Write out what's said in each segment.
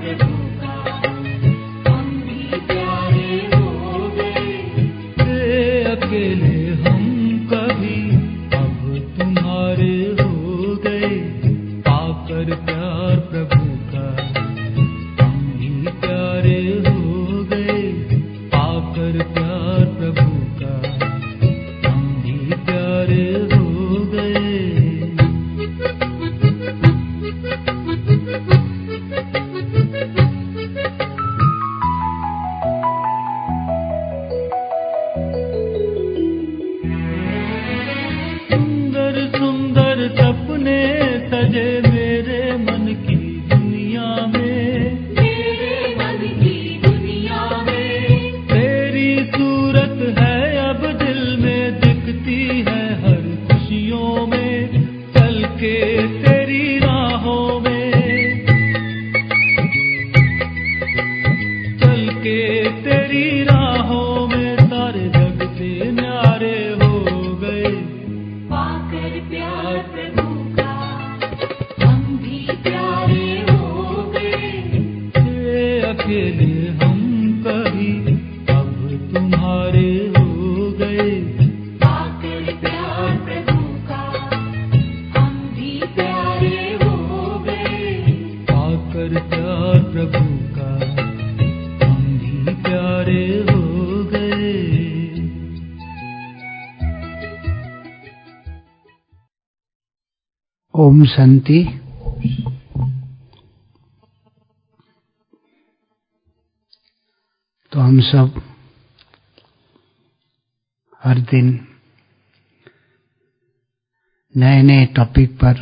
प्रभु का, हम भी प्यारे हो गए। अकेले हम कभी अब तुम्हारे हो गए, पाकर प्यार प्रभु का हम भी प्यारे हो गए, पाकर प्यार प्रभु का हम भी प्यारे हो गए। सुंदर सुंदर सपने सजे मेरे मन की दुनिया में, मेरे मन की दुनिया में, तेरी सूरत है अब दिल में, दिखती है हर खुशियों में, चल के तेरी राहों में, चल के तेरी राहों में, सारे जग से न्यारे हो गए, पाकर प्यार प्रभु का, हम भी प्यारे हो गए। अकेले हम कभी अब तुम्हारे हो गए, पाकर प्यार प्रभु का, हम भी प्यारे हो गए। पाकर प्यार प्रभु का हम भी प्यारे हो गए। ओम शांति। तो हम सब हर दिन नए नए टॉपिक पर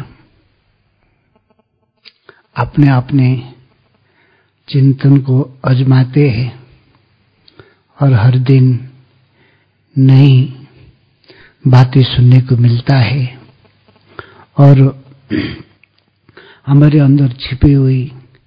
अपने अपने चिंतन को आजमाते हैं और हर दिन नई बातें सुनने को मिलता है और हमारे अंदर छिपी हुई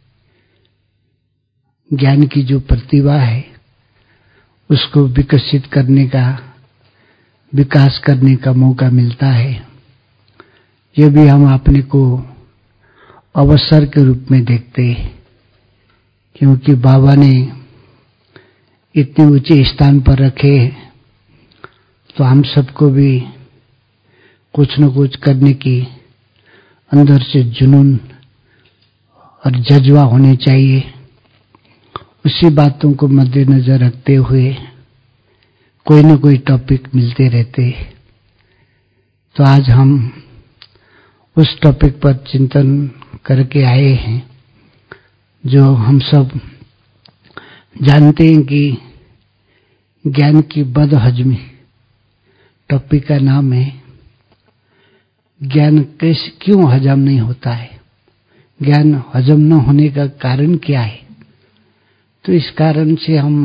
ज्ञान की जो प्रतिभा है उसको विकसित करने का, विकास करने का मौका मिलता है। ये भी हम अपने को अवसर के रूप में देखते हैं, क्योंकि बाबा ने इतने ऊंचे स्थान पर रखे तो हम सबको भी कुछ न कुछ करने की अंदर से जुनून और जज्बा होने चाहिए। उसी बातों को मद्देनजर रखते हुए कोई न कोई टॉपिक मिलते रहते। तो आज हम उस टॉपिक पर चिंतन करके आए हैं जो हम सब जानते हैं कि ज्ञान की बदहजमी टॉपिक का नाम है। ज्ञान कैसे क्यों हजम नहीं होता है, ज्ञान हजम न होने का कारण क्या है। तो इस कारण से हम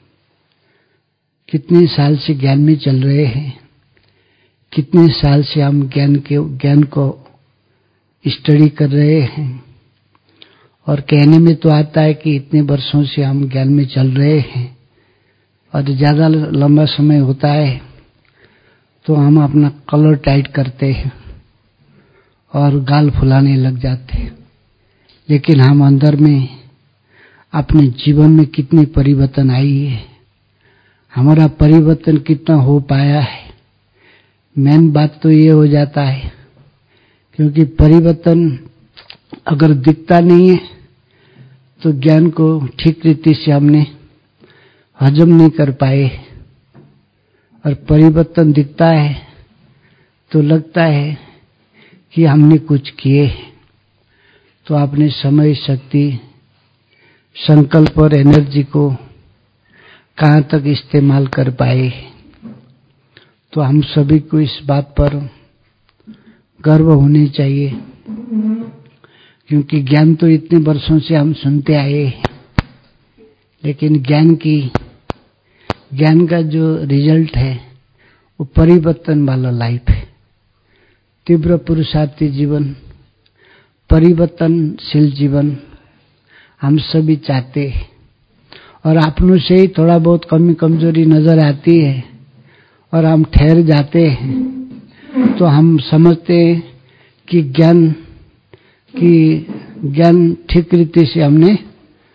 कितने साल से ज्ञान में चल रहे हैं, कितने साल से हम ज्ञान को स्टडी कर रहे हैं और कहने में तो आता है कि इतने वर्षों से हम ज्ञान में चल रहे हैं और ज्यादा लंबा समय होता है तो हम अपना कलर टाइट करते हैं और गाल फुलाने लग जाते हैं। लेकिन हम अंदर में अपने जीवन में कितनी परिवर्तन आई है, हमारा परिवर्तन कितना हो पाया है, मेन बात तो ये हो जाता है। क्योंकि परिवर्तन अगर दिखता नहीं है तो ज्ञान को ठीक रीति से हमने हजम नहीं कर पाए, और परिवर्तन दिखता है तो लगता है कि हमने कुछ किए। तो आपने समय, शक्ति, संकल्प और एनर्जी को कहाँ तक इस्तेमाल कर पाए। तो हम सभी को इस बात पर गर्व होने चाहिए, क्योंकि ज्ञान तो इतने वर्षों से हम सुनते आए हैं, लेकिन ज्ञान का जो रिजल्ट है वो परिवर्तन वाला लाइफ है। तीव्र पुरुषार्थी जीवन, परिवर्तनशील जीवन हम सभी चाहते हैं। और अपनों से ही थोड़ा बहुत कमी कमजोरी नजर आती है और हम ठहर जाते हैं तो हम समझते हैं कि ज्ञान ठीक रीति से हमने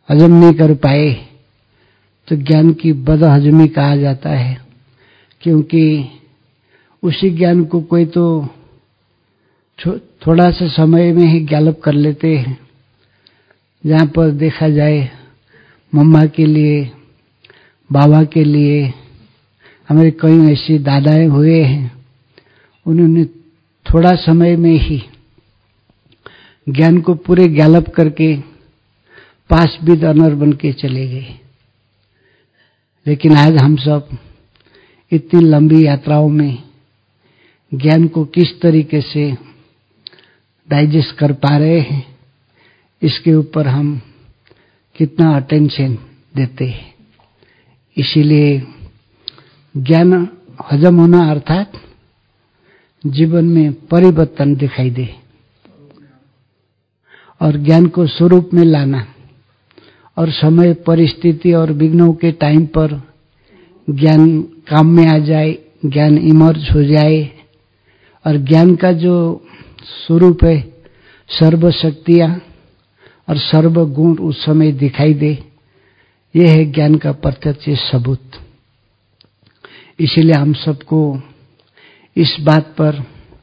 हजम नहीं कर पाए तो ज्ञान की बदहजमी कहा जाता है, क्योंकि उसी ज्ञान को कोई तो थोड़ा सा समय में ही गैलप कर लेते हैं। जहाँ पर देखा जाए मम्मा के लिए, बाबा के लिए, हमारे कई ऐसे दादाएं हुए हैं, उन्होंने थोड़ा समय में ही ज्ञान को पूरे गैलप करके पास विद ऑनर बन के चले गए। लेकिन आज हम सब इतनी लंबी यात्राओं में ज्ञान को किस तरीके से डाइजेस्ट कर पा रहे हैं, इसके ऊपर हम कितना अटेंशन देते हैं। इसीलिए ज्ञान हजम होना अर्थात जीवन में परिवर्तन दिखाई दे और ज्ञान को स्वरूप में लाना, और समय, परिस्थिति और विघ्नों के टाइम पर ज्ञान काम में आ जाए, ज्ञान इमर्ज हो जाए, और ज्ञान का जो स्वरूप है सर्व शक्तियां और सर्व गुण उस समय दिखाई दे, यह है ज्ञान का प्रत्यक्ष सबूत। इसीलिए हम सबको इस बात पर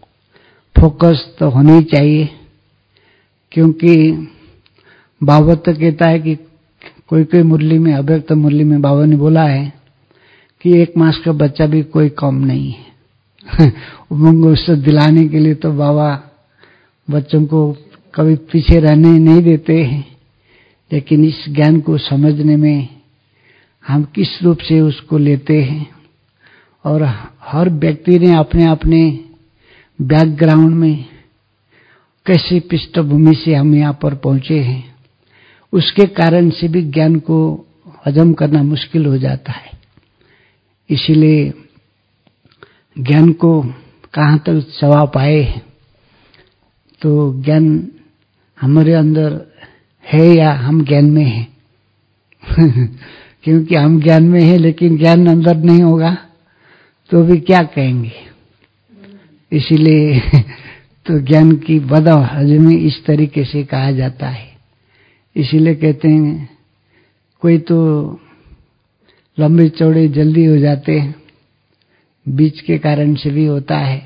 फोकस तो होनी चाहिए, क्योंकि बाबा तो कहता है कि कोई मुरली में, अव्यक्त मुरली में बाबा ने बोला है कि 1 मास का बच्चा भी कोई कम नहीं है। उमंग उससे दिलाने के लिए तो बाबा बच्चों को कभी पीछे रहने नहीं देते हैं, लेकिन इस ज्ञान को समझने में हम किस रूप से उसको लेते हैं, और हर व्यक्ति ने अपने अपने बैकग्राउंड में कैसी पृष्ठभूमि से हम यहाँ पर पहुंचे हैं, उसके कारण से भी ज्ञान को हजम करना मुश्किल हो जाता है। इसीलिए ज्ञान को कहाँ तक चबा पाए, तो ज्ञान हमारे अंदर है या हम ज्ञान में हैं। क्योंकि हम ज्ञान में हैं लेकिन ज्ञान अंदर नहीं होगा तो भी क्या कहेंगे। इसीलिए तो ज्ञान की बदहजमी इस तरीके से कहा जाता है। इसीलिए कहते हैं कोई तो लंबे चौड़े जल्दी हो जाते हैं, बीच के कारण से भी होता है,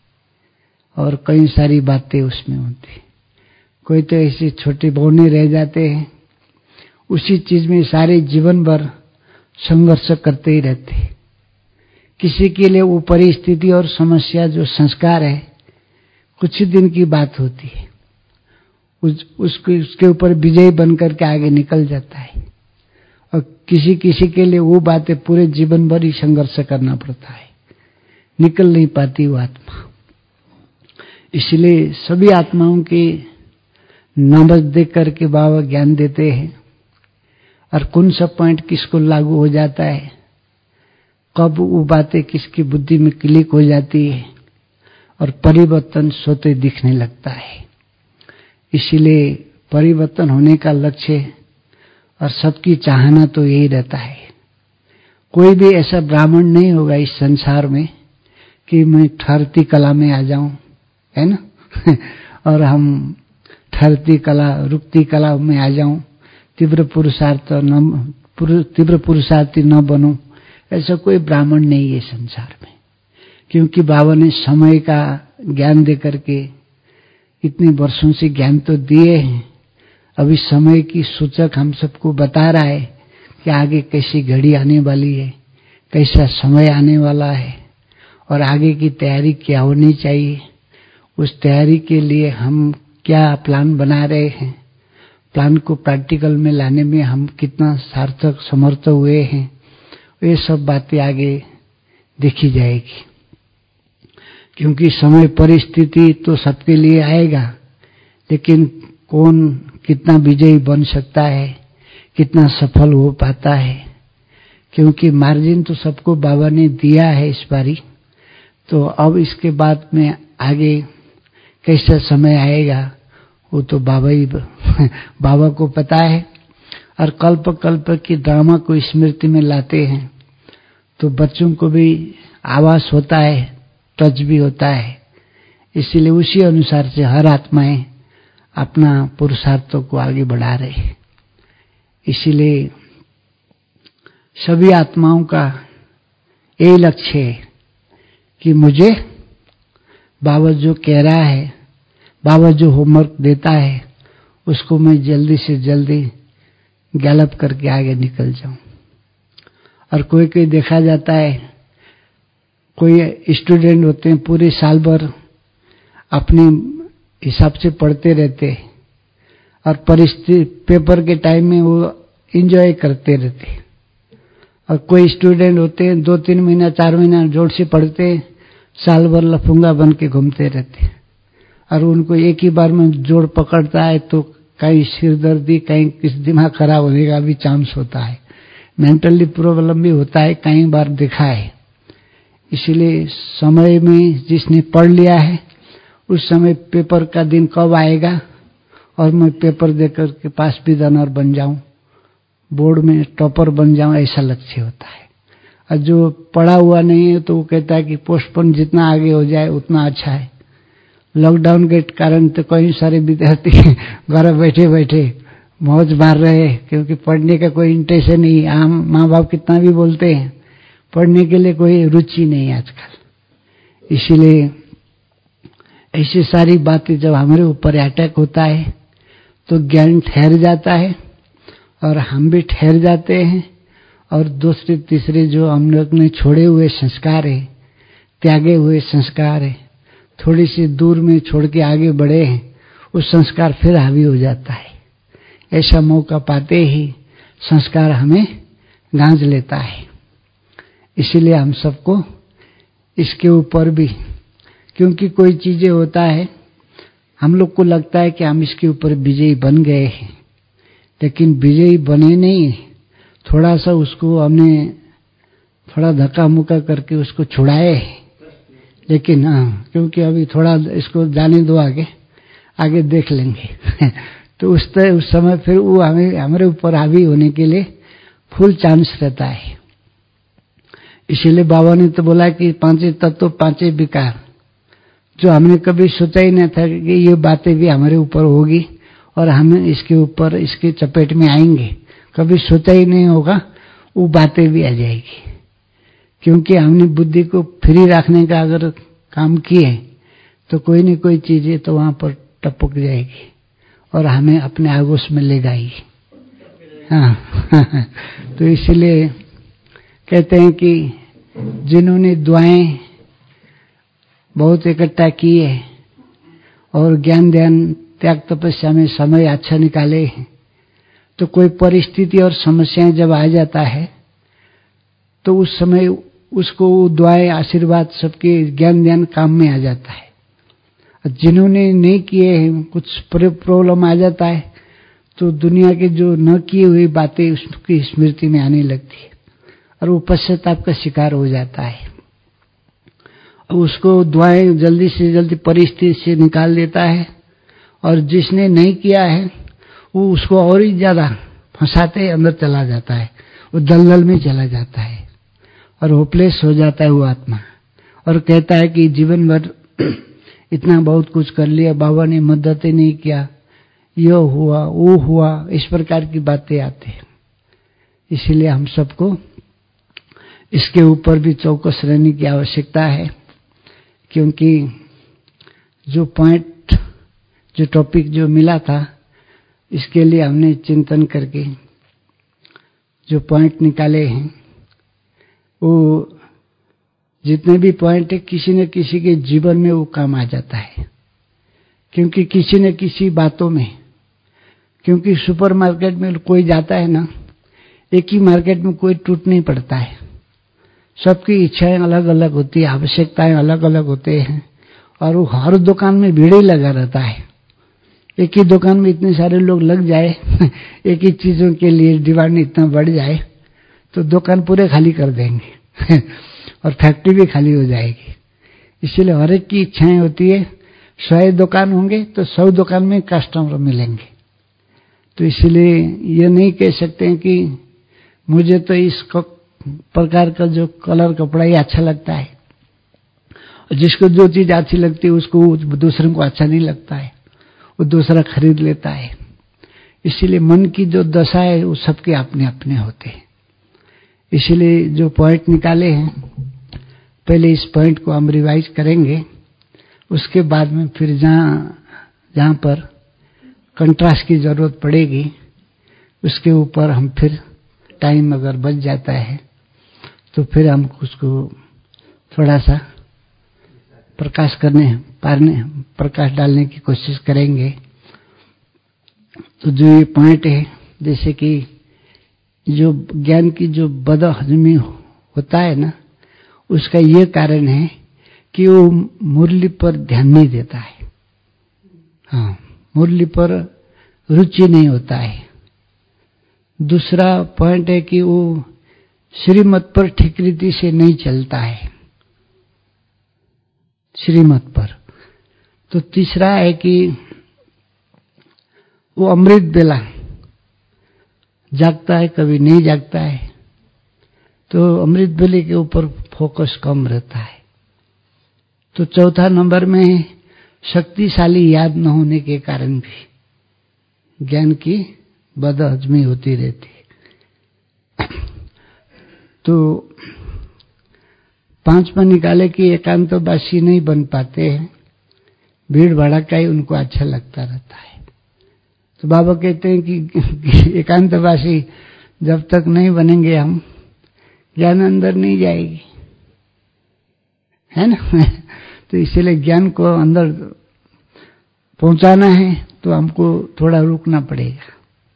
और कई सारी बातें उसमें होती। कोई तो ऐसे छोटे बौने रह जाते हैं, उसी चीज में सारे जीवन भर संघर्ष करते ही रहते हैं। किसी के लिए वो परिस्थिति और समस्या जो संस्कार है कुछ ही दिन की बात होती है, उसके ऊपर विजयी बनकर के आगे निकल जाता है, और किसी किसी के लिए वो बातें पूरे जीवन भर ही संघर्ष करना पड़ता है, निकल नहीं पाती वो आत्मा। इसलिए सभी आत्माओं के नंबर देख करके बाबा ज्ञान देते हैं, और कौन सा पॉइंट किसको लागू हो जाता है, कब वो बातें किसकी बुद्धि में क्लिक हो जाती है, और परिवर्तन स्वतः दिखने लगता है। इसीलिए परिवर्तन होने का लक्ष्य और सबकी चाहना तो यही रहता है। कोई भी ऐसा ब्राह्मण नहीं होगा इस संसार में कि मैं ठहरती कला में आ जाऊं, है ना। और हम ठहरती कला, रुकती कला में आ जाऊं, तीव्र पुरुषार्थी न बनूं, ऐसा कोई ब्राह्मण नहीं है संसार में। क्योंकि बाबा ने समय का ज्ञान दे करके इतने वर्षों से ज्ञान तो दिए हैं, अभी समय की सूचक हम सबको बता रहा है कि आगे कैसी घड़ी आने वाली है, कैसा समय आने वाला है, और आगे की तैयारी क्या होनी चाहिए। उस तैयारी के लिए हम क्या प्लान बना रहे हैं, प्लान को प्रैक्टिकल में लाने में हम कितना सार्थक समर्थ हुए हैं, ये सब बातें आगे देखी जाएगी। क्योंकि समय परिस्थिति तो सबके लिए आएगा, लेकिन कौन कितना विजयी बन सकता है, कितना सफल हो पाता है, क्योंकि मार्जिन तो सबको बाबा ने दिया है इस बारी। तो अब इसके बाद में आगे कैसा समय आएगा वो तो बाबा को पता है। और कल्प कल्प की ड्रामा को स्मृति में लाते हैं तो बच्चों को भी आवास होता है, टच भी होता है। इसीलिए उसी अनुसार से हर आत्माएं अपना पुरुषार्थों को आगे बढ़ा रहे हैं। इसीलिए सभी आत्माओं का यही लक्ष्य है कि मुझे बाबा जो कह रहा है, बाबा जो होमवर्क देता है, उसको मैं जल्दी से जल्दी गैलप करके आगे निकल जाऊं। और कोई कोई देखा जाता है, कोई स्टूडेंट होते हैं पूरे साल भर अपने हिसाब से पढ़ते रहते हैं और परिस्थिति पेपर के टाइम में वो एंजॉय करते रहते हैं। और कोई स्टूडेंट होते हैं 2-3 महीना 4 महीना जोर से पढ़ते हैं, साल भर लफूंगा बन के घूमते रहते हैं। और उनको एक ही बार में जोड़ पकड़ता है तो कहीं सिरदर्दी, कहीं किस दिमाग खराब होने का भी चांस होता है, मेंटली प्रॉब्लम भी होता है, कई बार देखा है। इसलिए समय में जिसने पढ़ लिया है उस समय पेपर का दिन कब आएगा और मैं पेपर देकर के पास भी रनर बन जाऊं, बोर्ड में टॉपर बन जाऊं, ऐसा लक्ष्य होता है। और जो पढ़ा हुआ नहीं है तो वो कहता है कि पोस्टपोन जितना आगे हो जाए उतना अच्छा है। लॉकडाउन के कारण तो कई सारे विद्यार्थी घर बैठे बैठे मौज मार रहे हैं, क्योंकि पढ़ने का कोई इंटेंशन नहीं। आम माँ बाप कितना भी बोलते हैं, पढ़ने के लिए कोई रुचि नहीं है आजकल। इसीलिए ऐसी सारी बातें जब हमारे ऊपर अटैक होता है तो ज्ञान ठहर जाता है और हम भी ठहर जाते हैं। और दूसरे तीसरे जो हम लोग ने छोड़े हुए संस्कार है, त्यागे हुए संस्कार है, थोड़ी सी दूर में छोड़ के आगे बढ़े हैं, उस संस्कार फिर हावी हो जाता है। ऐसा मौका पाते ही संस्कार हमें गांज लेता है। इसीलिए हम सबको इसके ऊपर भी, क्योंकि कोई चीजें होता है हम लोग को लगता है कि हम इसके ऊपर विजयी बन गए हैं, लेकिन विजयी बने नहीं, थोड़ा सा उसको हमने थोड़ा धक्का मुक्का करके उसको छुड़ाए। लेकिन हाँ, क्योंकि अभी थोड़ा इसको जाने दो, आगे देख लेंगे तो उस समय फिर वो हमारे ऊपर हावी होने के लिए फुल चांस रहता है। इसीलिए बाबा ने तो बोला कि 5 तत्व 5 विकार, जो हमने कभी सोचा ही नहीं था कि ये बातें भी हमारे ऊपर होगी और हम इसके ऊपर इसके चपेट में आएंगे, कभी सोचा ही नहीं होगा, वो बातें भी आ जाएगी। क्योंकि हमने बुद्धि को फ्री रखने का अगर काम किए तो कोई न कोई चीजें तो वहां पर टपक जाएगी और हमें अपने आगोश में ले जाएगी। हाँ तो इसलिए कहते हैं कि जिन्होंने दुआएं बहुत इकट्ठा की है और ज्ञान ध्यान त्याग तपस्या में समय अच्छा निकाले हैं, तो कोई परिस्थिति और समस्याएं जब आ जाता है तो उस समय उसको दुआएं आशीर्वाद सबके ज्ञान ध्यान काम में आ जाता है। जिन्होंने नहीं किए हैं, कुछ प्रॉब्लम आ जाता है तो दुनिया के जो न किए हुई बातें उसकी स्मृति में आने लगती है और वो पश्चाताप का शिकार हो जाता है। उसको दुआएं जल्दी से जल्दी परिस्थिति से निकाल देता है और जिसने नहीं किया है वो उसको और ही ज्यादा फंसाते अंदर चला जाता है, वो दलदल में चला जाता है और होपलेस हो जाता है वो आत्मा और कहता है कि जीवन भर इतना बहुत कुछ कर लिया, बाबा ने मदद ही नहीं किया, ये हुआ वो हुआ, इस प्रकार की बातें आती हैं। इसीलिए हम सबको इसके ऊपर भी चौकस रहने की आवश्यकता है, क्योंकि जो पॉइंट जो टॉपिक जो मिला था इसके लिए हमने चिंतन करके जो पॉइंट निकाले हैं वो जितने भी पॉइंट है किसी न किसी के जीवन में वो काम आ जाता है। क्योंकि किसी न किसी बातों में, क्योंकि सुपरमार्केट में कोई जाता है ना, एक ही मार्केट में कोई टूट नहीं पड़ता है, सबकी इच्छाएं अलग अलग होती है, आवश्यकताएं अलग अलग होते हैं और वो हर दुकान में भीड़ ही लगा रहता है। एक ही दुकान में इतने सारे लोग लग जाए एक ही चीजों के लिए डिमांड इतना बढ़ जाए तो दुकान पूरे खाली कर देंगे और फैक्ट्री भी खाली हो जाएगी। इसलिए हर एक की इच्छाएं होती है, 100 दुकान होंगे तो 100 दुकान में कस्टमर मिलेंगे। तो इसलिए ये नहीं कह सकते हैं कि मुझे तो इस प्रकार का जो कलर कपड़ा ही अच्छा लगता है, जिसको जो चीज अच्छी लगती है उसको दूसरों को अच्छा नहीं लगता है, वो दूसरा खरीद लेता है। इसीलिए मन की जो दशा है वो सबके अपने अपने होते हैं। इसीलिए जो पॉइंट निकाले हैं, पहले इस पॉइंट को हम रिवाइज करेंगे, उसके बाद में फिर जहां पर कंट्रास्ट की जरूरत पड़ेगी उसके ऊपर हम फिर टाइम अगर बच जाता है तो फिर हम उसको थोड़ा सा प्रकाश डालने की कोशिश करेंगे। तो जो ये पॉइंट है, जैसे कि जो ज्ञान की जो बदहजमी होता है ना, उसका ये कारण है कि वो मुरली पर ध्यान नहीं देता है। हाँ, मुरली पर रुचि नहीं होता है। दूसरा पॉइंट है कि वो श्रीमत पर ठीक रीति से नहीं चलता है, श्रीमत पर। तो तीसरा है कि वो अमृत बेला जागता है, कभी नहीं जागता है, तो अमृत बेले के ऊपर फोकस कम रहता है। तो चौथा नंबर में शक्तिशाली याद न होने के कारण भी ज्ञान की बदहजमी होती रहती है। तो पांचवा निकाले कि एकांतवासी नहीं बन पाते हैं, भीड़ भड़का ही उनको अच्छा लगता रहता है। तो बाबा कहते हैं कि एकांतवासी जब तक नहीं बनेंगे हम, ज्ञान अंदर नहीं जाएगी, है ना। तो इसीलिए ज्ञान को अंदर पहुंचाना है तो हमको थोड़ा रुकना पड़ेगा।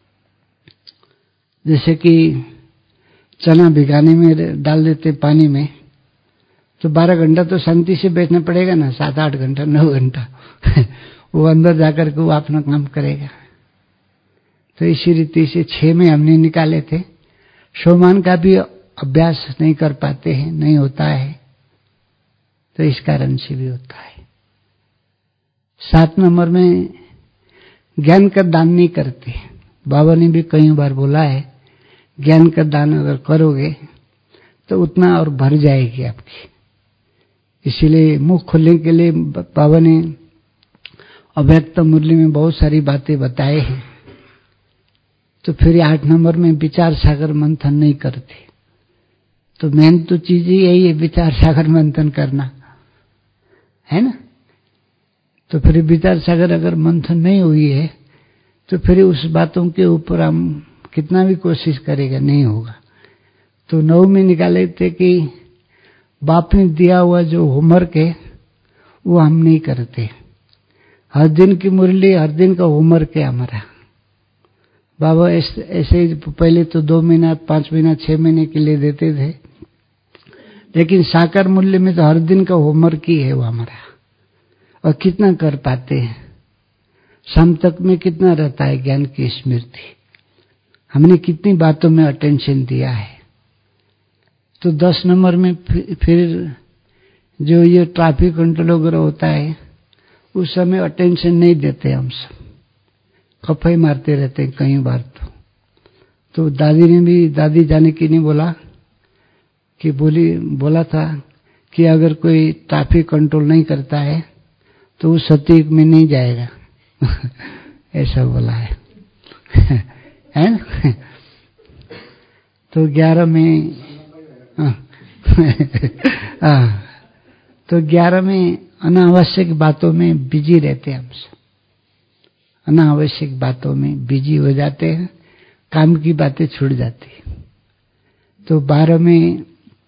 जैसे कि चना भिगाने में डाल देते पानी में, तो 12 घंटा तो शांति से बैठना पड़ेगा ना, 7-8 घंटा 9 घंटा वो अंदर जाकर के वो अपना काम करेगा। तो इसी रीति से 6 में हमने निकाले थे। शोमान का भी अभ्यास नहीं कर पाते हैं, नहीं होता है, तो इस कारण से भी होता है। 7 नंबर में ज्ञान का दान नहीं करते। बाबा ने भी कई बार बोला है, ज्ञान का दान अगर करोगे तो उतना और भर जाएगी आपकी। इसीलिए मुख खोलने के लिए बाबा ने अव्यक्त मुरली में बहुत सारी बातें बताए हैं। तो फिर 8 नंबर में विचार सागर मंथन नहीं करते। तो मेन तो चीज ही यही है, विचार सागर मंथन करना, है ना। तो फिर विचार सागर अगर मंथन नहीं हुई है तो फिर उस बातों के ऊपर हम कितना भी कोशिश करेगा नहीं होगा। तो 9 में निकाले थे कि बाप ने दिया हुआ जो होमवर्क है वो हम नहीं करते। हर दिन की मुरली, हर दिन का होमवर्क है हमारा। बाबा ऐसे पहले तो 2 महीना, 5 महीना, 6 महीने के लिए देते थे, लेकिन साकार मूल्य में तो हर दिन का होमवर्क ही है वो हमारा। और कितना कर पाते हैं, शाम तक में कितना रहता है ज्ञान की स्मृति, हमने कितनी बातों में अटेंशन दिया है। तो 10 नंबर में फिर जो ये ट्रैफिक कंट्रोल वगैरह होता है उस समय अटेंशन नहीं देते, हम सब खफाई मारते रहते हैं कई बार। तो दादी ने भी, दादी जानकी ने बोला था कि अगर कोई ट्रैफिक कंट्रोल नहीं करता है तो वो सतयुग में नहीं जाएगा ऐसा बोला है है ना। तो 11 में तो 11 में अनावश्यक बातों में बिजी रहते हैं हम सब, अनावश्यक बातों में बिजी हो जाते हैं, काम की बातें छूट जाती है। तो 12 में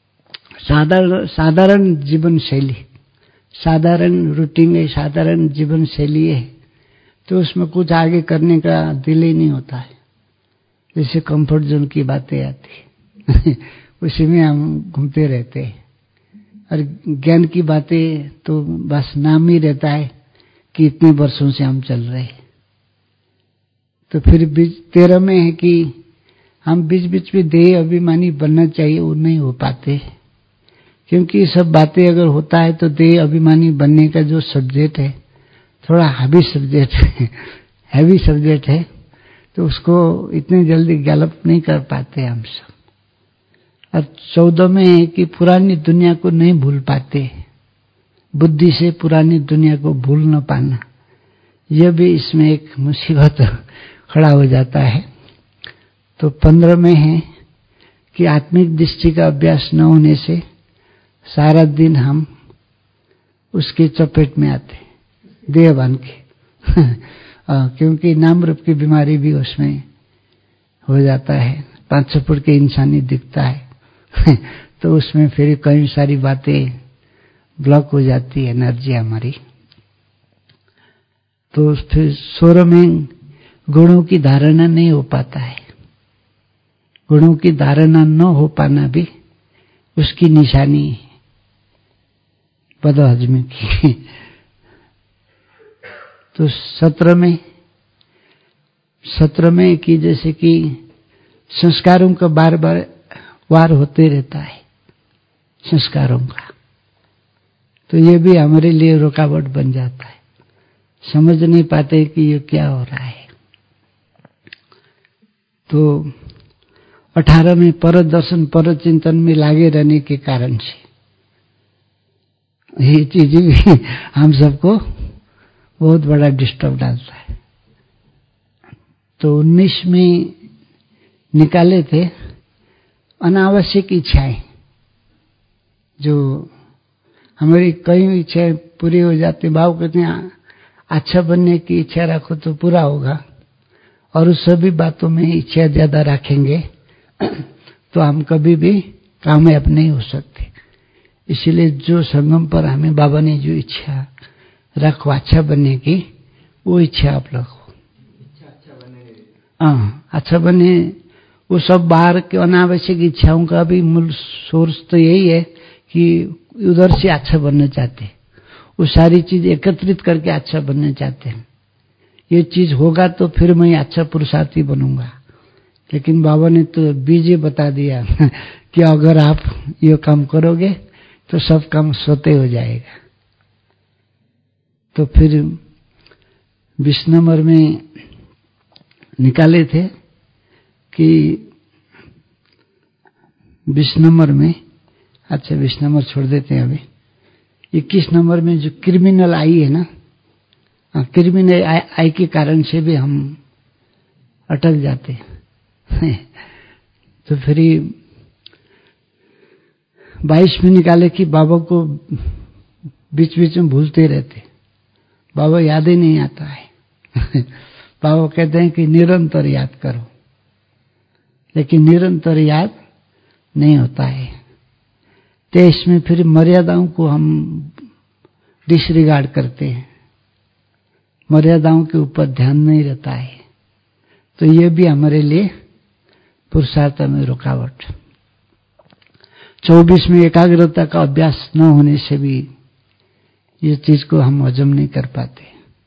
साधारण जीवन शैली, साधारण रूटीन है, साधारण जीवन शैली है, तो उसमें कुछ आगे करने का दिल ही नहीं होता है। जैसे कंफर्ट जोन की बातें आती उसी में हम घूमते रहते हैं। और ज्ञान की बातें तो बस नाम ही रहता है कि इतने वर्षों से हम चल रहे हैं। तो फिर 13 में है कि हम बीच बीच में देह अभिमानी बनना चाहिए, वो नहीं हो पाते, क्योंकि ये सब बातें अगर होता है तो देह अभिमानी बनने का जो सब्जेक्ट है थोड़ा हैवी सब्जेक्ट है, तो उसको इतने जल्दी गैलप नहीं कर पाते हम सब। और 14 में है कि पुरानी दुनिया को नहीं भूल पाते, बुद्धि से पुरानी दुनिया को भूल न पाना, यह भी इसमें एक मुसीबत खड़ा हो जाता है। तो 15 में है कि आत्मिक दृष्टि का अभ्यास न होने से सारा दिन हम उसके चपेट में आते, देहभान के क्योंकि नाम रूप की बीमारी भी उसमें हो जाता है। 5-6 फुट के इंसानी दिखता है तो उसमें फिर कई सारी बातें ब्लॉक हो जाती है, एनर्जी हमारी। तो फिर स्वर में गुणों की धारणा नहीं हो पाता है। गुणों की धारणा न हो पाना भी उसकी निशानी है बदहजमी की। तो सत्र में कि जैसे कि संस्कारों का बार बार वार होते रहता है संस्कारों का, तो ये भी हमारे लिए रुकावट बन जाता है। समझ नहीं पाते कि ये क्या हो रहा है। तो 18 में पर दर्शन पर चिंतन में लागे रहने के कारण से ये चीजें भी हम सबको बहुत बड़ा डिस्टर्ब डालता है। तो 19 में निकाले थे अनावश्यक इच्छाएं, जो हमारी कई इच्छाएं पूरी हो जाती। भाव कहते हैं अच्छा बनने की इच्छा रखो तो पूरा होगा, और उस सभी बातों में इच्छा ज्यादा रखेंगे तो हम कभी भी कामयाब नहीं हो सकते। इसीलिए जो संगम पर हमें बाबा ने जो इच्छा रखो अच्छा बनने की, वो इच्छा आप रखो। अच्छा बने। वो सब बाहर के अनावश्यक इच्छाओं का भी मूल सोर्स तो यही है कि उधर से अच्छा बनना चाहते हैं। वो सारी चीज एकत्रित करके अच्छा बनना चाहते हैं। ये चीज होगा तो फिर मैं अच्छा पुरुषार्थी बनूंगा। लेकिन बाबा ने तो बीजे बता दिया कि अगर आप ये काम करोगे तो सब काम स्वतः हो जाएगा। तो फिर 20 नंबर में निकाले थे कि 20 नंबर में, अच्छा 20 नंबर छोड़ देते हैं अभी। 21 नंबर में जो क्रिमिनल आई है ना, क्रिमिनल आई के कारण से भी हम अटक जाते हैं। तो फिर 22 में निकाले कि बाबा को बीच बीच में भूलते रहते, बाबा याद ही नहीं आता है। बाबा कहते हैं कि निरंतर याद करो, लेकिन निरंतर याद नहीं होता है। 23 में फिर मर्यादाओं को हम डिसरिगार्ड करते हैं, मर्यादाओं के ऊपर ध्यान नहीं रहता है। तो ये भी हमारे लिए पुरुषार्थ में रुकावट। 24 में एकाग्रता का अभ्यास न होने से भी ये चीज को हम हजम नहीं कर पाते।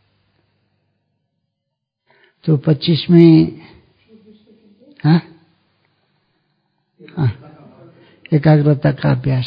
तो 25 में हाँ एकाग्रता का अभ्यास।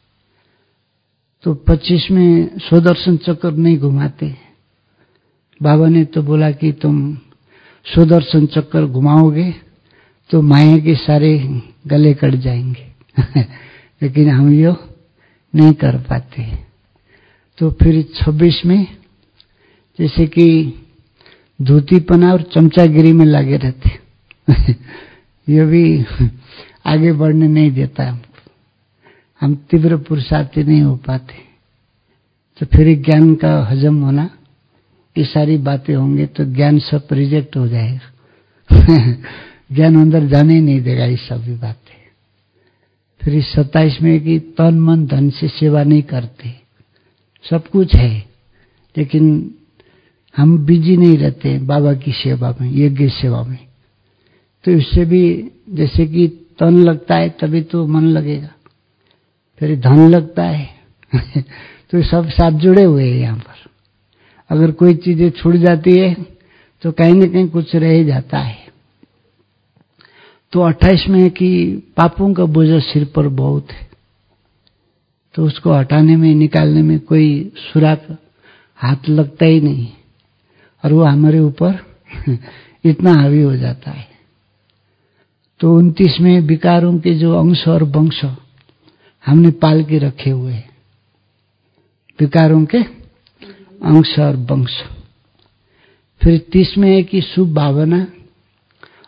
तो 25 में स्वदर्शन चक्र नहीं घुमाते। बाबा ने तो बोला कि तुम स्वदर्शन चक्र घुमाओगे तो माया के सारे गले कट जाएंगे। लेकिन हम यो नहीं कर पाते। तो फिर 26 में जैसे कि धूतीपना और चमचागिरी में लगे रहते। ये भी आगे बढ़ने नहीं देता। हम तीव्र पुरुषार्थी नहीं हो पाते। तो फिर ज्ञान का हजम होना, ये सारी बातें होंगे तो ज्ञान सब रिजेक्ट हो जाएगा। ज्ञान अंदर जाने ही नहीं देगा ये सभी बातें। फिर इस 27 में कि तन मन धन से सेवा नहीं करते। सब कुछ है लेकिन हम बिजी नहीं रहते बाबा की सेवा में, यज्ञ सेवा में। तो इससे भी जैसे कि तन लगता है तभी तो मन लगेगा, फिर धन लगता है। तो सब साथ जुड़े हुए हैं यहाँ पर। अगर कोई चीजें छूट जाती है तो कहीं न कहीं कुछ रह ही जाता है। तो 28 में कि पापों का बोझ सिर पर बहुत है, तो उसको हटाने में निकालने में कोई सुराख हाथ लगता ही नहीं, और वो हमारे ऊपर इतना हावी हो जाता है। तो 29 में विकारों के जो अंश और वंश हमने पाल के रखे हुए हैं, विकारों के अंश और वंश। फिर 30 में है कि शुभ भावना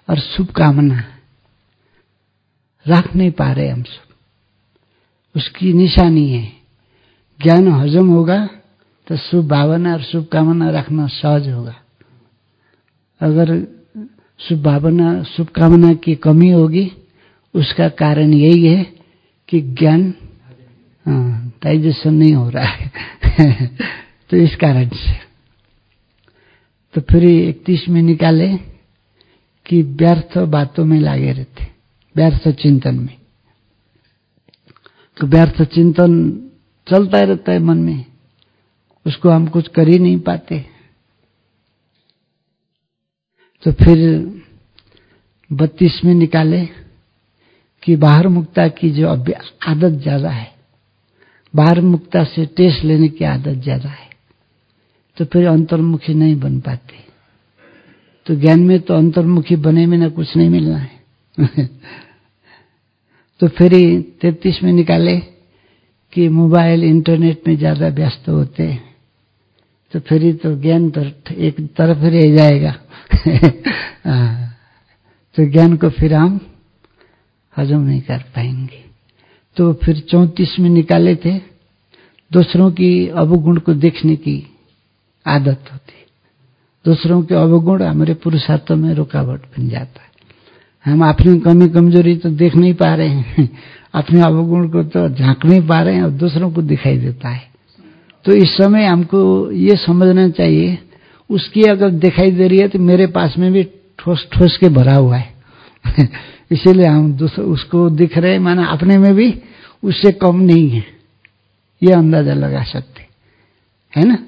और शुभकामना रख नहीं पा रहे हम सब। उसकी निशानी है। ज्ञान हजम होगा तो शुभ भावना और शुभकामना रखना सहज होगा। अगर शुभ भावना शुभकामना की कमी होगी, उसका कारण यही है कि ज्ञान डाइजेशन नहीं हो रहा है तो इस कारण से। तो फिर 31 में निकाले कि व्यर्थ बातों में लगे रहते, व्यर्थ चिंतन में। तो व्यर्थ चिंतन चलता रहता है मन में, उसको हम कुछ कर ही नहीं पाते। तो फिर 32 में निकाले कि बाहर मुक्ता की जो आदत ज्यादा है, बाहर मुक्ता से टेस्ट लेने की आदत ज्यादा है, तो फिर अंतर्मुखी नहीं बन पाते। तो ज्ञान में तो अंतर्मुखी बने में ना कुछ नहीं मिलना है तो फिर 33 में निकाले कि मोबाइल इंटरनेट में ज्यादा व्यस्त होते हैं, तो फिर ही तो ज्ञान तो एक तरफ रह जाएगा तो ज्ञान को फिर हम हजम नहीं कर पाएंगे। तो फिर 34 में निकाले थे, दूसरों की अवगुण को देखने की आदत होती, दूसरों के अवगुण हमारे पुरुषार्थ में रुकावट बन जाता है। हम अपनी कमी कमजोरी तो देख नहीं पा रहे हैं, अपने अवगुण को तो झांक नहीं पा रहे हैं और दूसरों को दिखाई देता है। तो इस समय हमको ये समझना चाहिए, उसकी अगर दिखाई दे रही है तो मेरे पास में भी ठोस ठोस के भरा हुआ है इसीलिए हम उसको दिख रहे, माना अपने में भी उससे कम नहीं है, ये अंदाजा लगा सकते है ना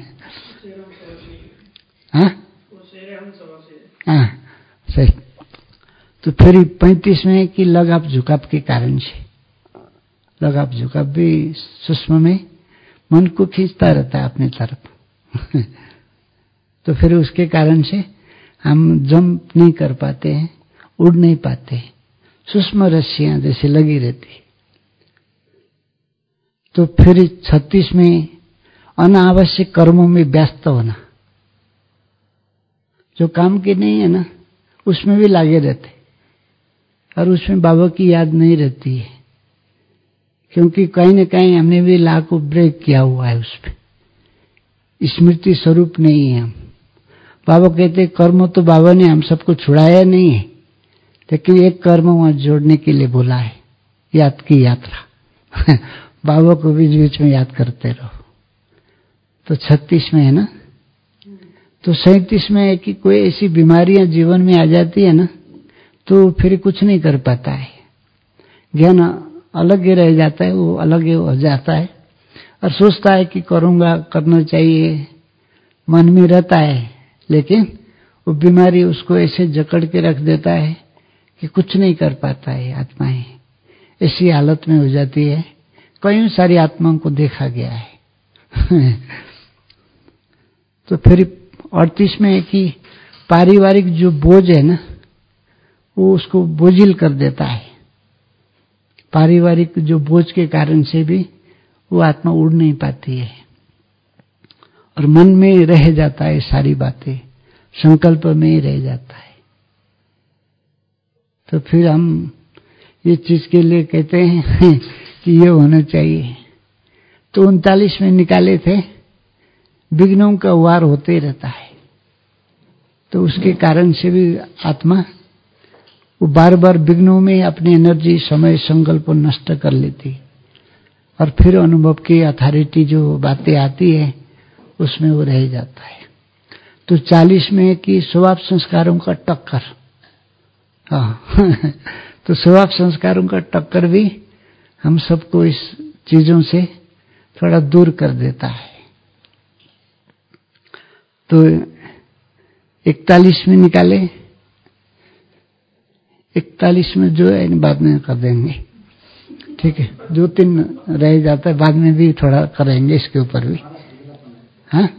हाँ सही। तो फिर 35 में कि लगाव झुकाव के कारण से, लगाव झुकाव भी सूक्ष्म में मन को खींचता रहता है अपनी तरफ तो फिर उसके कारण से हम जंप नहीं कर पाते हैं, उड़ नहीं पाते, सूक्ष्म रस्सियां जैसे लगी रहती। तो फिर 36 में अनावश्यक कर्मों में व्यस्त होना, जो काम के नहीं है ना उसमें भी लगे रहते और उसमें बाबा की याद नहीं रहती है, क्योंकि कहीं न कहीं हमने भी ला को ब्रेक किया हुआ है, उस पर स्मृति स्वरूप नहीं है हम। बाबा कहते कर्म तो बाबा ने हम सबको छुड़ाया नहीं है, लेकिन एक कर्म वहां जोड़ने के लिए बोला है, याद की यात्रा बाबा को बीच बीच में याद करते रहो। तो 36 में है ना। तो 37 में है कि कोई ऐसी बीमारियां जीवन में आ जाती है ना, तो फिर कुछ नहीं कर पाता है, ज्ञान अलग ही रह जाता है, वो अलग ही हो जाता है और सोचता है कि करूंगा, करना चाहिए, मन में रहता है, लेकिन वो बीमारी उसको ऐसे जकड़ के रख देता है कि कुछ नहीं कर पाता है। आत्माएं ऐसी हालत में हो जाती है, कई सारी आत्माओं को देखा गया है तो फिर 38 में है कि पारिवारिक जो बोझ है ना, वो उसको बोझिल कर देता है। पारिवारिक जो बोझ के कारण से भी वो आत्मा उड़ नहीं पाती है और मन में रह जाता है, सारी बातें संकल्प में ही रह जाता है। तो फिर हम ये चीज के लिए कहते हैं कि ये होना चाहिए। तो 39 में निकाले थे, विघ्नों का वार होते रहता है, तो उसके कारण से भी आत्मा वो बार बार विघ्नों में अपनी एनर्जी, समय, संकल्प को नष्ट कर लेती और फिर अनुभव की अथॉरिटी जो बातें आती है उसमें वो रह जाता है। तो 40 में कि स्वभाव संस्कारों का टक्कर, हाँ तो स्वभाव संस्कारों का टक्कर भी हम सबको इस चीजों से थोड़ा दूर कर देता है। तो 41 में निकाले, 41 में जो है बाद में कर देंगे, ठीक है, 2-3 रह जाता है, बाद में भी थोड़ा करेंगे इसके ऊपर भी। हाँ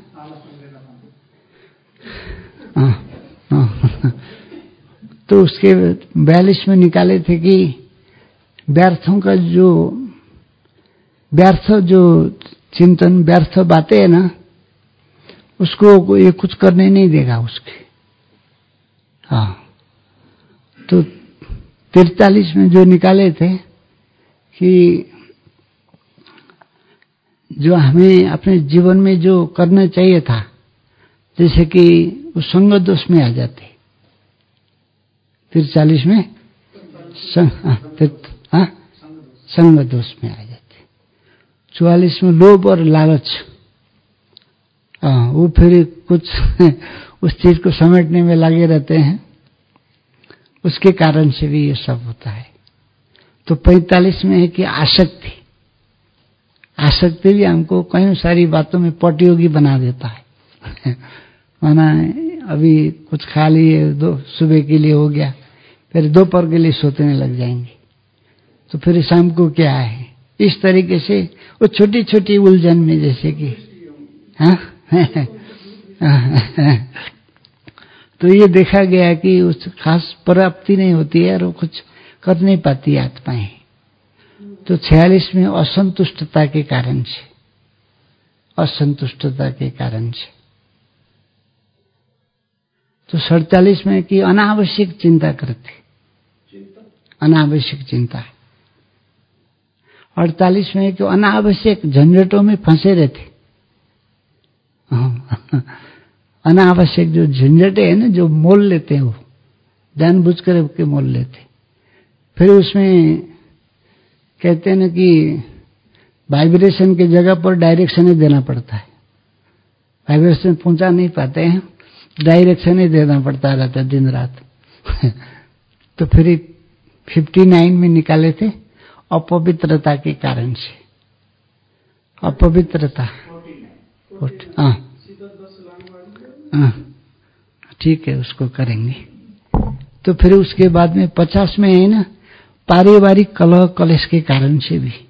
तो उसके 42 में निकाले थे कि व्यर्थों का जो व्यर्थ जो चिंतन, व्यर्थ बातें है ना, उसको ये कुछ करने नहीं देगा उसके। हाँ तो 43 में जो निकाले थे कि जो हमें अपने जीवन में जो करना चाहिए था, जैसे कि वो संग दोष में आ जाते। 43 में संग दोष में आ जाते। 44 में लोभ और लालच, वो फिर कुछ उस चीज को समेटने में लगे रहते हैं, उसके कारण से भी ये सब होता है। तो 45 में है कि आसक्ति, आसक्ति भी हमको कई सारी बातों में प्रतियोगी बना देता है। माना अभी कुछ खा लिए, सुबह के लिए हो गया, फिर दोपहर के लिए सोचने लग जाएंगे, तो फिर शाम को क्या है, इस तरीके से वो छोटी छोटी उलझन में, जैसे कि तो ये देखा गया कि उस खास प्राप्ति नहीं होती है और वो कुछ कर नहीं पाती आत्माएं। तो 46 में असंतुष्टता के कारण से, असंतुष्टता के कारण से। तो 47 में कि अनावश्यक चिंता करते, अनावश्यक चिंता। 48 में कि अनावश्यक झंझटों में फंसे रहते। अनावश्यक जो झंझटे है ना, जो मोल लेते हैं, वो जानबूझ कर के मोल लेते। फिर उसमें कहते हैं ना कि वाइब्रेशन की जगह पर डायरेक्शन ही देना पड़ता है। वाइब्रेशन पहुंचा नहीं पाते हैं, डायरेक्शन ही देना पड़ता रहता है दिन रात। तो फिर 59 में निकाले थे अपवित्रता के कारण से, अपवित्रता। ठीक है, उसको करेंगे। तो फिर उसके बाद में 50 में है ना, पारिवारिक कलह कलेश के कारण से भी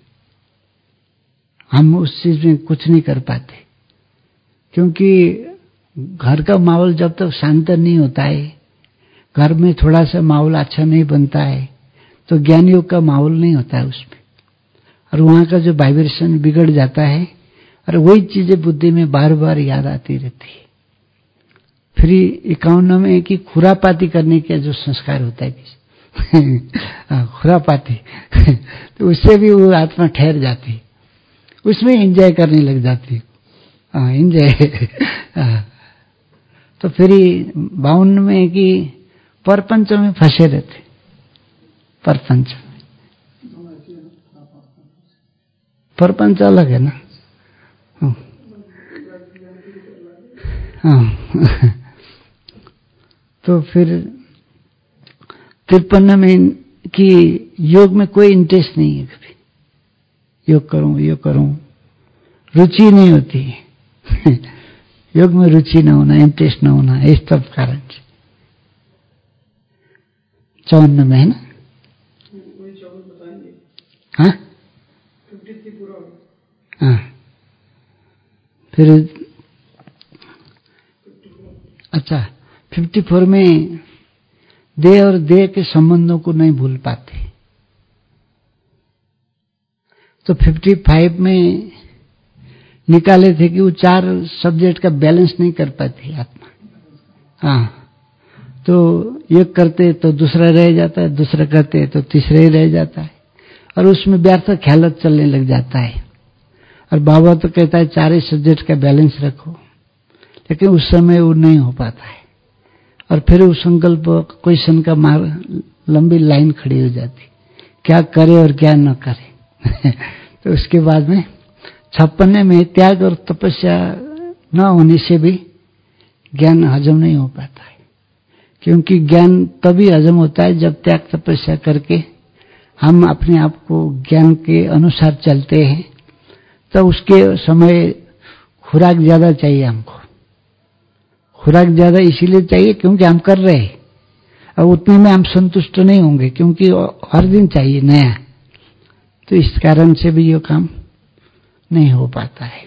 हम उस चीज में कुछ नहीं कर पाते, क्योंकि घर का माहौल जब तक शांत नहीं होता है, घर में थोड़ा सा माहौल अच्छा नहीं बनता है, तो ज्ञान योग का माहौल नहीं होता है उसमें, और वहां का जो वाइब्रेशन बिगड़ जाता है, और वही चीजें बुद्धि में बार बार याद आती रहती है। फिर 51 में कि खुरापाती करने का जो संस्कार होता है खुरापाती तो उससे भी वो आत्मा ठहर जाती है, उसमें एंजॉय करने लग जाती है, एंजॉय। तो फिर 52 में कि परपंच में फंसे रहते, परपंच, परपंच अलग है ना। हाँ। तो फिर 53 में कि योग में कोई इंटरेस्ट नहीं है, कभी योग करूं, रुचि नहीं होती है। योग में रुचि न होना, इंटरेस्ट न होना, इस सब कारण से। 54 में है ना, हाँ हाँ। फिर अच्छा 54 में देह और देह के संबंधों को नहीं भूल पाते। तो 55 में निकाले थे कि वो 4 सब्जेक्ट का बैलेंस नहीं कर पाती आत्मा। हाँ, तो एक करते तो दूसरा रह जाता है, दूसरा करते तो तीसरा ही रह जाता है, और उसमें व्यर्थ ख्यालत चलने लग जाता है। और बाबा तो कहता है 4 ही सब्जेक्ट का बैलेंस रखो, लेकिन उस समय वो नहीं हो पाता है, और फिर उस संकल्प क्वेश्चन का लंबी लाइन खड़ी हो जाती, क्या करे और क्या न करे। तो उसके बाद में 56 में त्याग और तपस्या न होने से भी ज्ञान हजम नहीं हो पाता है, क्योंकि ज्ञान तभी हजम होता है जब त्याग तपस्या करके हम अपने आप को ज्ञान के अनुसार चलते हैं। तो उसके समय खुराक ज्यादा चाहिए हमको, खुराक ज्यादा इसीलिए चाहिए क्योंकि हम कर रहे हैं, और उतने में हम संतुष्ट नहीं होंगे, क्योंकि हर दिन चाहिए नया। तो इस कारण से भी ये काम नहीं हो पाता है।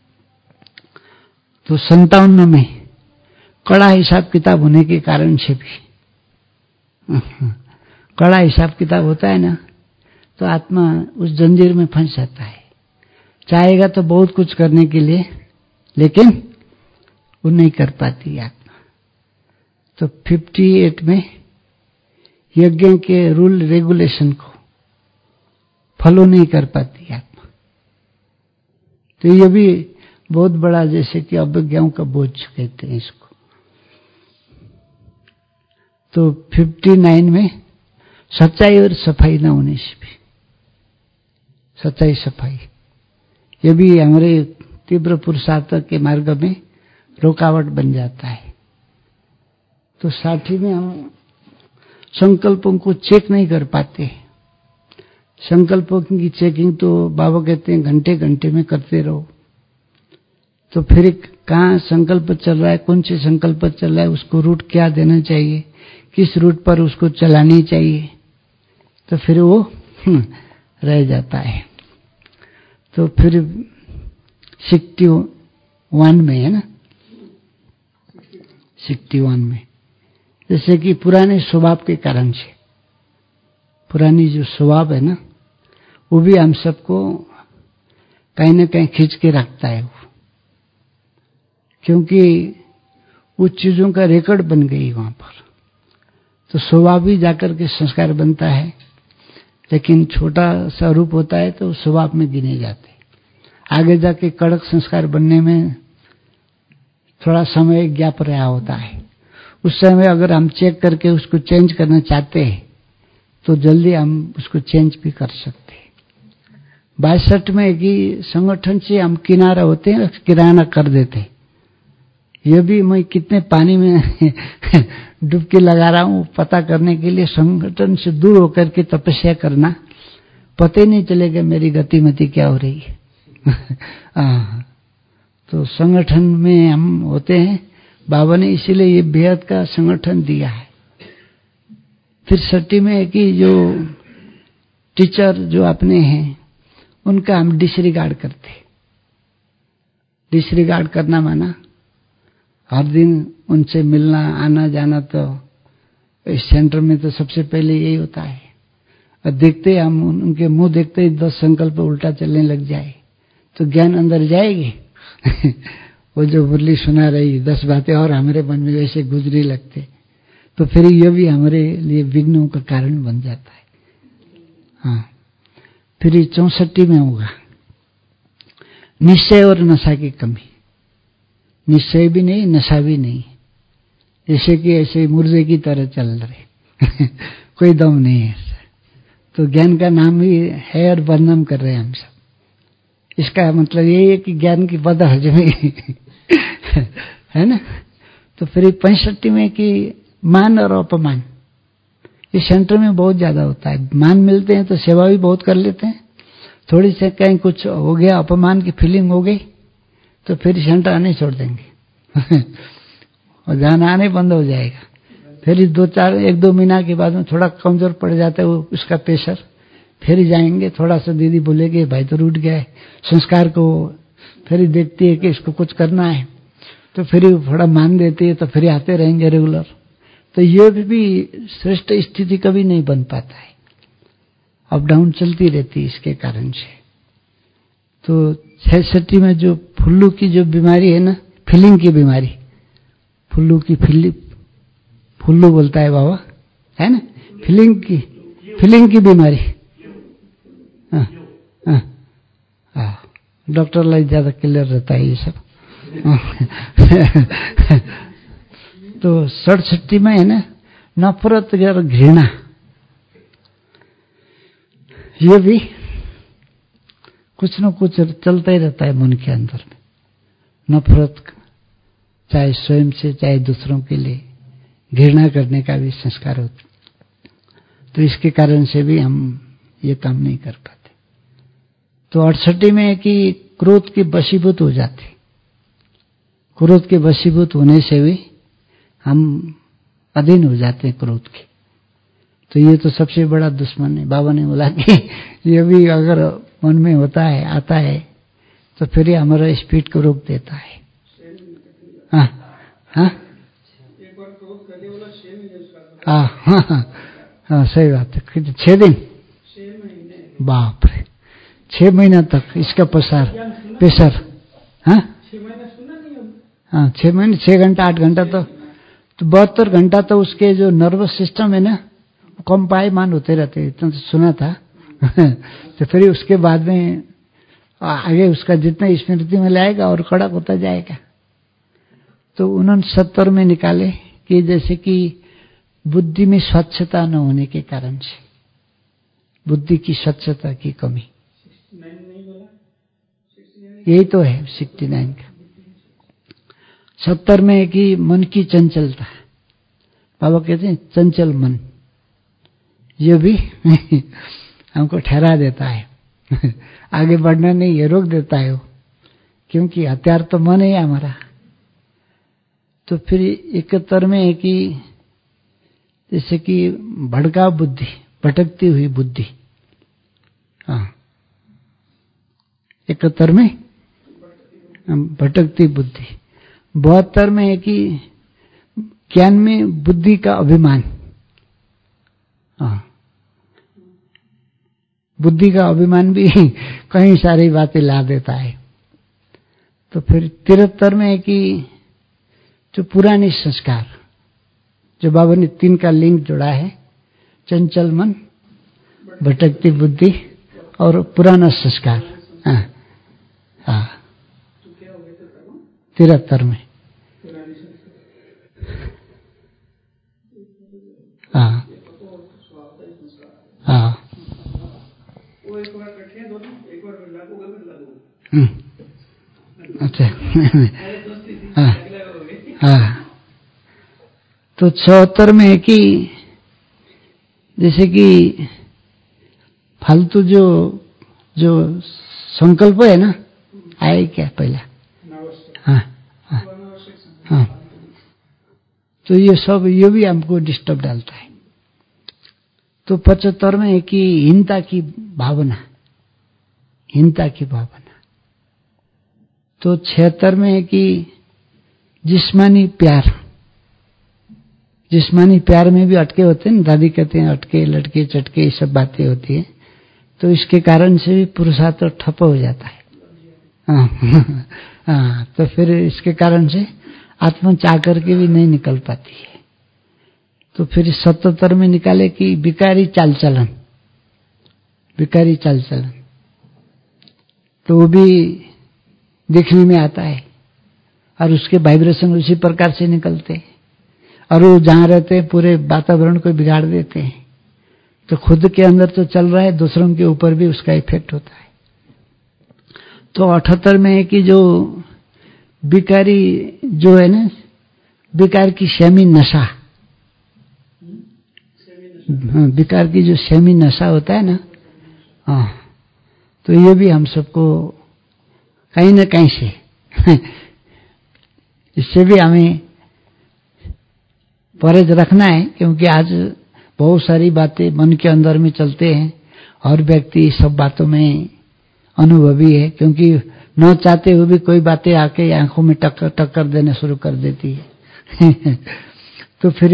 तो 57 में कड़ा हिसाब किताब होने के कारण से भी, कड़ा हिसाब किताब होता है ना, तो आत्मा उस जंजीर में फंस जाता है। चाहेगा तो बहुत कुछ करने के लिए, लेकिन वो नहीं कर पाती आत्मा। तो 58 में यज्ञ के रूल रेगुलेशन को फॉलो नहीं कर पाती आत्मा। तो ये भी बहुत बड़ा, जैसे कि अवज्ञाओं का बोझ कहते हैं इसको। तो 59 में सच्चाई और सफाई न होने से भी, सच्चाई सफाई ये भी हमारे तीव्र पुरुषार्थ के मार्ग में रुकावट बन जाता है। तो 60 में हम संकल्पों को चेक नहीं कर पाते। संकल्पों की चेकिंग तो बाबा कहते हैं घंटे घंटे में करते रहो। तो फिर कहाँ संकल्प चल रहा है, कौन से संकल्प चल रहा है, उसको रूट क्या देना चाहिए, किस रूट पर उसको चलानी चाहिए, तो फिर वो रह जाता है। तो फिर 61 में है ना, 61 में जैसे कि पुराने स्वभाव के कारण से, पुरानी जो स्वभाव है ना, वो भी हम सबको कहीं ना कहीं खींच के रखता है वो, क्योंकि उस चीजों का रिकॉर्ड बन गई वहां पर। तो स्वभाव भी जाकर के संस्कार बनता है, लेकिन छोटा सा रूप होता है तो स्वभाव में गिने जाते। आगे जाके कड़क संस्कार बनने में थोड़ा समय गैप रहा होता है। उस समय अगर हम चेक करके उसको चेंज करना चाहते हैं तो जल्दी हम उसको चेंज भी कर सकते हैं। 62 में कि संगठन से हम किनारा होते हैं, किराना कर देते हैं। ये भी मैं कितने पानी में डुबकी लगा रहा हूं पता करने के लिए। संगठन से दूर होकर के तपस्या करना, पता ही नहीं चलेगा मेरी गतिमति क्या हो रही है। तो संगठन में हम होते हैं, बाबा ने इसीलिए ये बेहद का संगठन दिया है। फिर 60 में है कि जो टीचर जो अपने हैं उनका हम डिसरिगार्ड करते। डिसरिगार्ड करना माना हर दिन उनसे मिलना आना जाना, तो इस सेंटर में तो सबसे पहले यही होता है। और देखते हम उनके मुंह देखते ही 10 संकल्प उल्टा चलने लग जाए तो ज्ञान अंदर जाएगी। वो जो मुरली सुना रही 10 बातें और हमारे मन में वैसे गुजरी लगते, तो फिर ये भी हमारे लिए विघ्नों का कारण बन जाता है। हाँ, फिर 64 में होगा निश्चय और नशा की कमी। निश्चय भी नहीं, नशा भी नहीं, जैसे कि ऐसे मुर्दे की तरह चल रहे। कोई दम नहीं है। तो ज्ञान का नाम ही है और बदनाम कर रहे हैं हम सब। इसका मतलब यही है कि ज्ञान की बद हजमी है ना। तो फिर 65 में कि मान और अपमान, इस सेंटर में बहुत ज्यादा होता है। मान मिलते हैं तो सेवा भी बहुत कर लेते हैं, थोड़ी से कहीं कुछ हो गया, अपमान की फीलिंग हो गई तो फिर सेंटर आने छोड़ देंगे और जाना आने बंद हो जाएगा। फिर 1-2 महीना के बाद में थोड़ा कमजोर पड़ जाता है वो उसका प्रेशर, फिर जाएंगे। थोड़ा सा दीदी बोलेगी भाई तो रूठ गया है संस्कार को, फिर देखती है कि इसको कुछ करना है तो फिर थोड़ा मान देती है, तो फिर आते रहेंगे रेगुलर। तो ये भी श्रेष्ठ स्थिति कभी नहीं बन पाता है, अप डाउन चलती रहती है इसके कारण से। तो 66 में जो फुल्लू की जो बीमारी है ना, फीलिंग की बीमारी, फुल्लू की फुल्लू बोलता है बाबा, है ना, फीलिंग की बीमारी। डॉक्टर लाइक ज्यादा क्लियर रहता है ये सब। तो 67 में है ना नफरत और घृणा, ये भी कुछ न कुछ चलता ही रहता है मन के अंदर में। नफरत, चाहे स्वयं से चाहे दूसरों के लिए, घृणा करने का भी संस्कार होता। तो इसके कारण से भी हम ये काम नहीं कर पाते। तो 68 में है कि क्रोध के वशीभूत हो जाते। क्रोध के वशीभूत होने से भी हम अधीन हो जाते हैं क्रोध के। तो ये तो सबसे बड़ा दुश्मन है। बाबा ने बोला कि ये भी अगर मन में होता है, आता है, तो फिर ये हमारा स्पीड को रोक देता है। हाँ हाँ हाँ, सही बात है। 6 दिन, बाप रे, 6 महीना तक इसका प्रेशर। हाँ हाँ, 6 महीने, 6 घंटा 8 घंटा तो 72 घंटा तो उसके जो नर्वस सिस्टम है ना कंपायमान होते रहते, इतना तो सुना था। तो फिर उसके बाद में आगे उसका जितना स्मृति में लाएगा और कड़क होता जाएगा। तो उन्होंने 70 में निकाले कि जैसे कि बुद्धि में स्वच्छता न होने के कारण से, बुद्धि की स्वच्छता की कमी, यही तो है 69 का। 70 में है कि मन की चंचलता, बाबा कहते हैं चंचल मन, ये भी हमको ठहरा देता है, आगे बढ़ना नहीं, ये रोक देता है वो, क्योंकि हथियार तो मन है हमारा। तो फिर 71 में है कि जैसे कि भड़का बुद्धि, भटकती हुई बुद्धि। हाँ, 71 में भटकती बुद्धि। 72 में है कि ज्ञान में बुद्धि का अभिमान। हाँ, बुद्धि का अभिमान भी कई सारी बातें ला देता है। तो फिर 73 में है कि जो पुराने संस्कार, जो बाबा ने 3 का लिंक जोड़ा है, चंचल मन, भटकती बुद्धि और पुराना संस्कार। हाँ हाँ, 73 में। हाँ हाँ, अच्छा। हाँ हाँ, तो 74 में है कि जैसे कि फालतू जो संकल्प है ना, आए क्या पहला। हाँ हाँ हाँ, तो ये सब, ये भी हमको डिस्टर्ब डालता है। तो 75 में है कि हीनता की भावना, हीनता की भावना। तो 76 में है कि जिस्मानी प्यार, जिस्मानी प्यार में भी अटके होते हैं, दादी कहते हैं अटके लटके चटके, ये सब बातें होती है। तो इसके कारण से भी पुरुषार्थ तो ठप हो जाता है। हाँ हाँ, तो फिर इसके कारण से आत्मा चाह करके भी नहीं निकल पाती है। तो फिर 77 में निकाले कि विकारी चाल चलन, विकारी चाल चलन, तो वो भी देखने में आता है और उसके वाइब्रेशन उसी प्रकार से निकलते हैं, और वो जहां रहते हैं पूरे वातावरण को बिगाड़ देते हैं। तो खुद के अंदर तो चल रहा है, दूसरों के ऊपर भी उसका इफेक्ट होता है। तो 78 में है कि जो विकारी जो है ना, विकार की सेमी नशा, विकार की जो सेमी नशा होता है ना, हाँ, तो ये भी हम सबको कहीं न कहीं से इससे भी हमें परहेज रखना है, क्योंकि आज बहुत सारी बातें मन के अंदर में चलते हैं और व्यक्ति सब बातों में अनुभवी है, क्योंकि न चाहते हुए भी कोई बातें आके आंखों में टक्कर देना शुरू कर देती है। तो फिर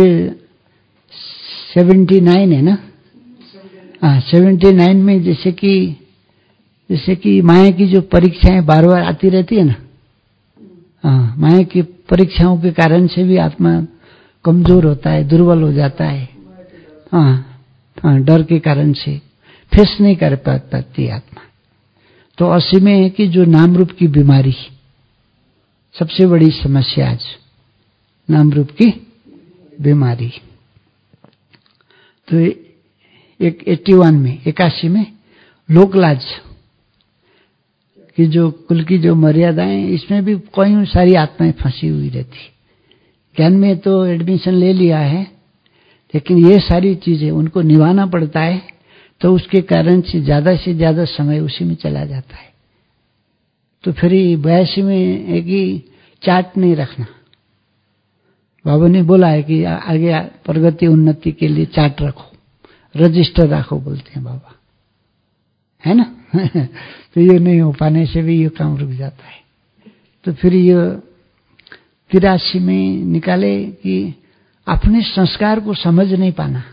79 है ना, हाँ 79 में जैसे कि माया की जो परीक्षाएं बार बार आती रहती है ना, हाँ, माया की परीक्षाओं के कारण से भी आत्मा कमजोर होता है, दुर्बल हो जाता है। हाँ हाँ, डर के कारण से फेस नहीं कर पाती आत्मा। तो 80 में है कि जो नाम रूप की बीमारी, सबसे बड़ी समस्या आज नाम रूप की बीमारी। तो 81 में 81 में लोकलाज की जो कुल की जो मर्यादाएं, इसमें भी कई सारी आत्माएं फंसी हुई रहती। ज्ञान में तो एडमिशन ले लिया है, लेकिन ये सारी चीजें उनको निभाना पड़ता है, तो उसके कारण से ज्यादा समय उसी में चला जाता है। तो फिर 82 में है कि चार्ट नहीं रखना। बाबा ने बोला है कि आगे प्रगति उन्नति के लिए चार्ट रखो, रजिस्टर रखो, बोलते हैं बाबा, है ना। तो ये नहीं हो पाने से भी ये काम रुक जाता है। तो फिर ये 83 में निकाले कि अपने संस्कार को समझ नहीं पाना,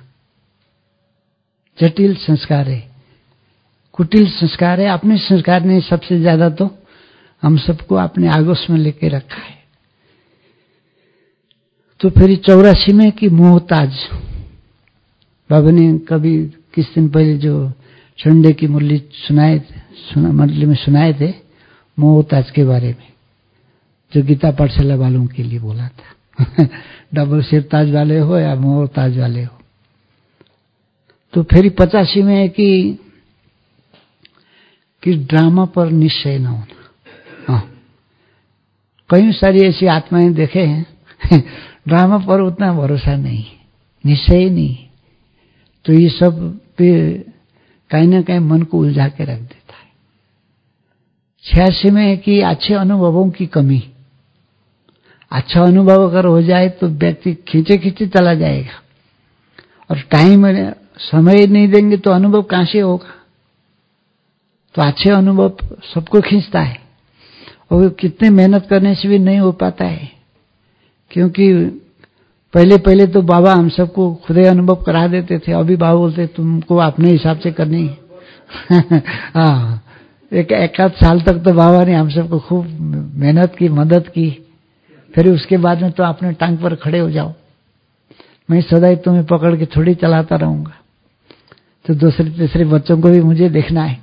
जटिल संस्कार है, कुटिल संस्कार है। अपने संस्कार ने सबसे ज्यादा तो हम सबको अपने आगोश में लेके रखा है। तो फिर 84 में कि मोहताज, बाबा ने कभी किस दिन पहले जो संडे की मुरली मंडली में सुनाए थे, मोहताज के बारे में, जो गीता पाठशाला वालों के लिए बोला था। डबल सिर ताज वाले हो या मोहताज वाले हो। तो फिर 85 में है कि ड्रामा पर निश्चय न होना। हाँ, कई सारी ऐसी आत्माएं देखे हैं ड्रामा पर उतना भरोसा नहीं, निश्चय ही नहीं। तो ये सब पे कहीं ना कहीं मन को उलझा के रख देता है। 86 में है कि अच्छे अनुभवों की कमी। अच्छा अनुभव अगर हो जाए तो व्यक्ति खींचे खींचे चला जाएगा, और टाइम समय नहीं देंगे तो अनुभव कहां से होगा। तो अच्छे अनुभव सबको खींचता है, और कितने मेहनत करने से भी नहीं हो पाता है, क्योंकि पहले तो बाबा हम सबको खुद अनुभव करा देते थे। अभी बाबा बोलते तुमको अपने हिसाब से करनी है। हाँ, एक आध साल तक तो बाबा ने हम सबको खूब मेहनत की, मदद की। फिर उसके बाद में तो अपने टांग पर खड़े हो जाओ, मैं सदा ही तुम्हें पकड़ के थोड़ी चलाता रहूंगा। तो दूसरे तीसरे बच्चों को भी मुझे देखना है।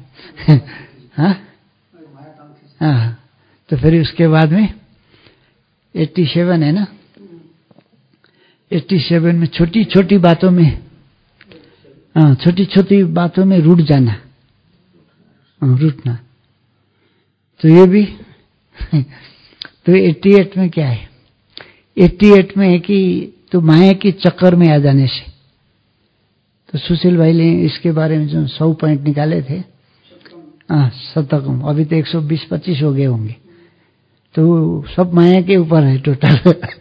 हाँ, तो फिर उसके बाद में 87 है ना, 87 में छोटी छोटी बातों में, हाँ, छोटी छोटी बातों में रूठ जाना, रूठना। तो ये भी तो 88 में क्या है, 88 में है कि तो माया की चक्कर में आ जाने से। तो सुशील भाई ने इसके बारे में जो 100 पॉइंट निकाले थे, हाँ, शतकम, अभी तो 120-25 हो गए होंगे। तो सब माया के ऊपर है टोटल।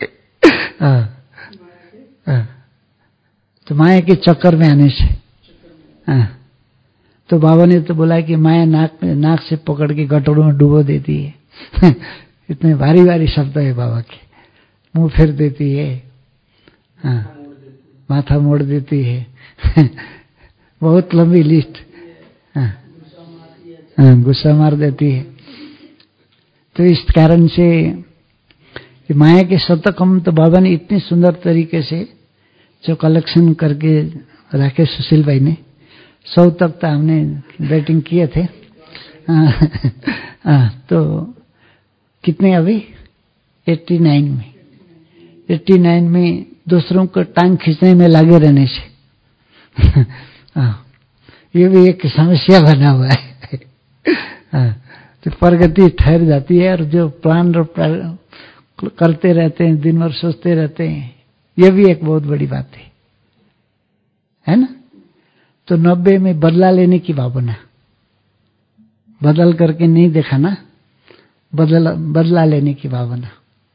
तो माया के चक्कर में आने से, हाँ, तो बाबा ने तो बोला कि माया नाक से पकड़ के गटरों में डुबो देती है। इतने भारी भारी शब्द है बाबा के। मुंह फेर देती है, हाँ, माथा मोड़ देती है। बहुत लंबी लिस्ट। हाँ, गुस्सा मार देती है। तो इस कारण से माया के शतकम तो बाबा ने इतनी सुंदर तरीके से जो कलेक्शन करके रखे सुशील भाई ने, 100 तक तो हमने बैटिंग किए थे। तो कितने अभी 89 में दूसरों को टांग खींचने में लगे रहने से ये भी एक समस्या बना हुआ है। तो प्रगति ठहर जाती है, और जो प्लान करते रहते हैं, दिन भर सोचते रहते हैं, ये भी एक बहुत बड़ी बात है ना। तो 90 में बदला लेने की भावना, बदल करके नहीं देखा ना, बदला लेने की भावना।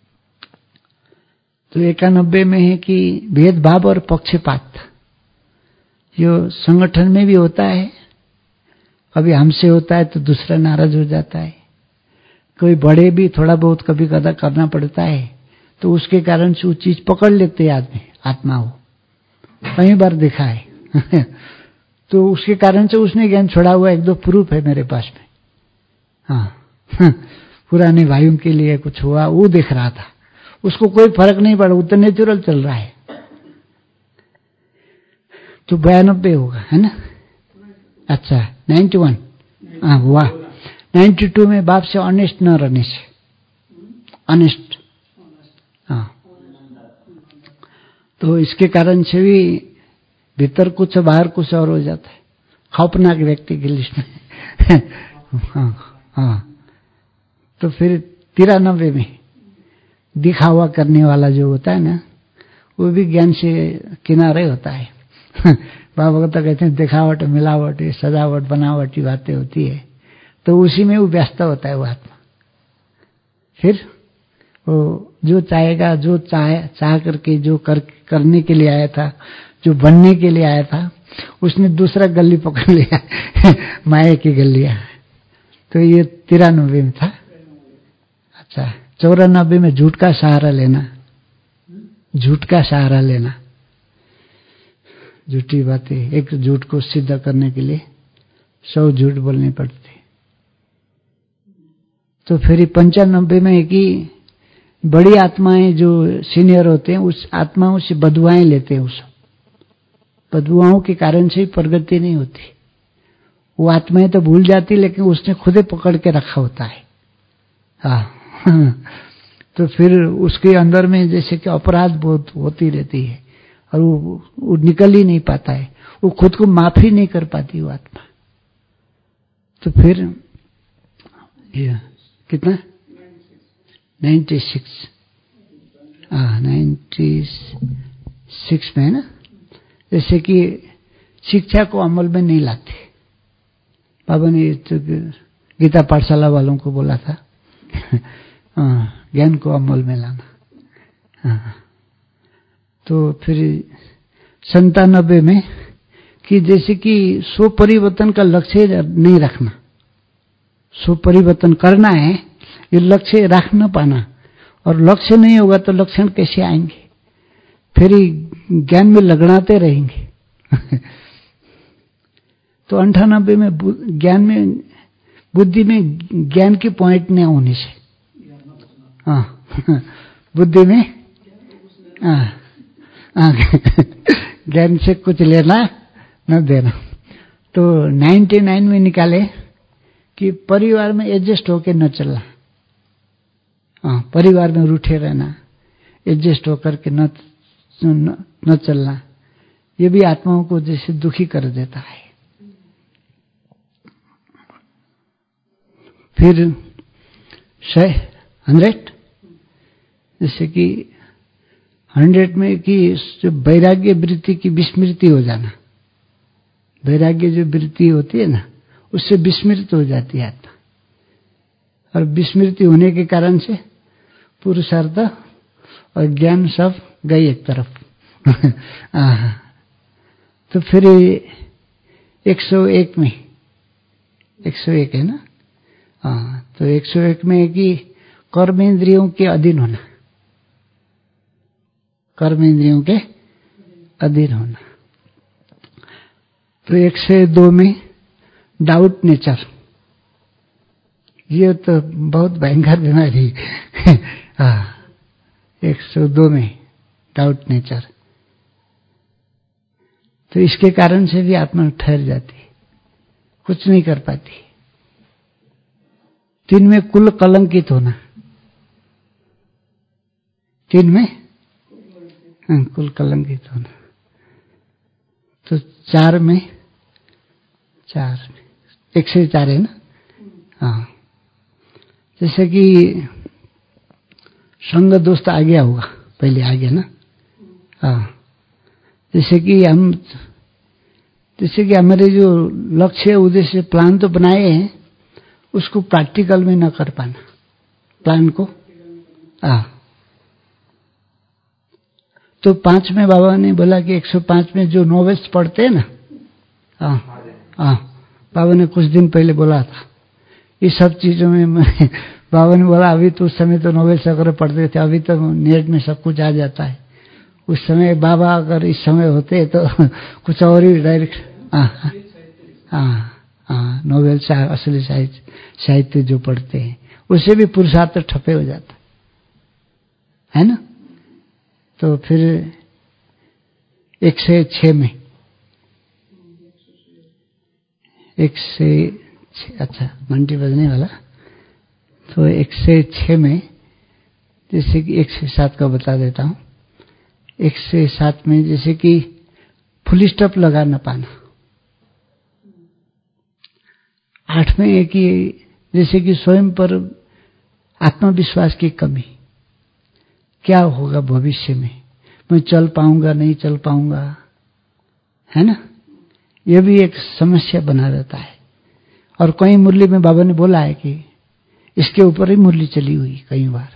तो 91 में है कि भेदभाव और पक्षपात, जो संगठन में भी होता है, कभी हमसे होता है तो दूसरा नाराज हो जाता है, कोई बड़े भी थोड़ा बहुत कभी कदा करना पड़ता है, तो उसके कारण से वो चीज पकड़ लेते हैं आदमी, आत्मा हो, कई बार देखा है। तो उसके कारण से उसने ज्ञान छोड़ा हुआ, 1-2 प्रूफ है मेरे पास में। हाँ, पुराने भाइयों के लिए कुछ हुआ, वो देख रहा था, उसको कोई फर्क नहीं पड़ा, वो तो नेचुरल चल रहा है। तो 92 होगा, है ना। अच्छा, 91, हाँ हुआ। 92 में बाप से ऑनेस्ट न रहने से, ऑनेस्ट, हाँ, तो इसके कारण से भी भीतर कुछ बाहर कुछ और हो जाता है, खौफनाक व्यक्ति की लिस्ट में। हाँ, तो फिर 93 में दिखावा करने वाला जो होता है ना, वो भी ज्ञान से किनारे होता है। बाबा तो कहते हैं दिखावट, मिलावट, सजावट, बनावटी बातें होती है, तो उसी में वो व्यस्त होता है वो आत्मा। फिर वो जो चाहेगा, जो चाह करके जो करने के लिए आया था, जो बनने के लिए आया था, उसने दूसरा गली पकड़ लिया, माया की गलियां। तो ये 93 में था। अच्छा, 94 में झूठ का सहारा लेना, झूठ का सहारा लेना, झूठी बातें, एक झूठ को सिद्ध करने के लिए 100 झूठ बोलने पड़ते। तो फिर 95 में है कि बड़ी आत्माएं जो सीनियर होते हैं, उस आत्माओं से बदुआएं लेते हैं, उस बदुआओं के कारण से ही प्रगति नहीं होती। वो आत्माएं तो भूल जाती, लेकिन उसने खुद ही पकड़ के रखा होता है। हाँ तो फिर उसके अंदर में जैसे कि अपराध बोध होती रहती है और वो निकल ही नहीं पाता है, वो खुद को माफ ही नहीं कर पाती वो आत्मा। तो फिर कितना 96 96 में है ना, जैसे कि शिक्षा को अमल में नहीं लाते। बाबा ने तो गीता पाठशाला वालों को बोला था ज्ञान को अमल में लाना। तो फिर 97 में कि जैसे कि स्व परिवर्तन का लक्ष्य नहीं रखना, स्व परिवर्तन करना है ये लक्ष्य रख न पाना, और लक्ष्य नहीं होगा तो लक्षण कैसे आएंगे, फिर ज्ञान में लगड़ाते रहेंगे। तो 98 में ज्ञान में बुद्धि में ज्ञान की पॉइंट नहीं होने से, बुद्धि में ज्ञान से कुछ लेना न देना। तो 99 में निकाले कि परिवार में एडजस्ट होके न चलना, परिवार में रूठे रहना, एडजस्ट होकर के न चलना, ये भी आत्माओं को जैसे दुखी कर देता है। फिर 100 जैसे कि 100 में कि जो वैराग्य वृत्ति की विस्मृति हो जाना, वैराग्य जो वृत्ति होती है ना उससे विस्मृत हो जाती है आत्मा, और विस्मृति होने के कारण से पुरुषार्थ और ज्ञान सब गई एक तरफ। तो फिर 101 में 101 है ना, तो 101 में है कि कर्मेंद्रियों के अधीन होना, कर्मेंद्रियों के अधीन होना। तो 102 में डाउट नेचर, ये तो बहुत भयंकर बीमारी है। 102 में डाउट नेचर, तो इसके कारण से भी आत्मा ठहर जाती है, कुछ नहीं कर पाती। 3 में कुल कलंकित होना, 3 में कुल कलंकित होना। तो 4 में 104 है ना, हाँ जैसे कि संग दोस्त आ गया होगा, पहले आ गया ना, हाँ जैसे कि हमारे जो लक्ष्य उद्देश्य प्लान तो बनाए हैं उसको प्रैक्टिकल में न कर पाना, प्लान को। तो 5 में बाबा ने बोला कि 105 में जो नॉवेल्स पढ़ते हैं ना, बाबा ने कुछ दिन पहले बोला था इस सब चीजों में बाबा ने बोला अभी तो उस समय तो नॉवेल्स अगर पढ़ते थे, अभी तो नेट में सब कुछ आ जाता है। उस समय बाबा अगर इस समय होते तो कुछ और ही डायरेक्ट नॉवेल्स असली साहित्य जो पढ़ते हैं उससे भी पुरुषार्थ ठप्पे हो जाता है ना। तो फिर 106 में 106, अच्छा घंटी बजने वाला, तो 106 में जैसे कि 107 का बता देता हूँ। 107 में जैसे कि फुल स्टॉप लगा न पाना। 8 में है कि जैसे कि स्वयं पर आत्मविश्वास की कमी, क्या होगा भविष्य में, मैं चल पाऊंगा नहीं चल पाऊंगा, है ना, यह भी एक समस्या बना रहता है। और कई मुरली में बाबा ने बोला है कि इसके ऊपर ही मुरली चली हुई कई बार।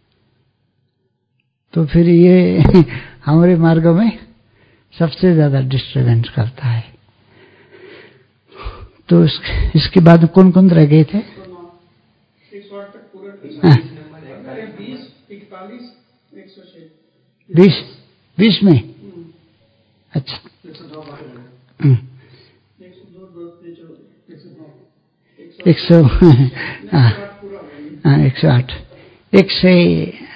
तो फिर ये हमारे मार्ग में सबसे ज्यादा डिस्टर्बेंस करता है। तो इसके बाद कौन कौन रह गए थे? 20 में, अच्छा 108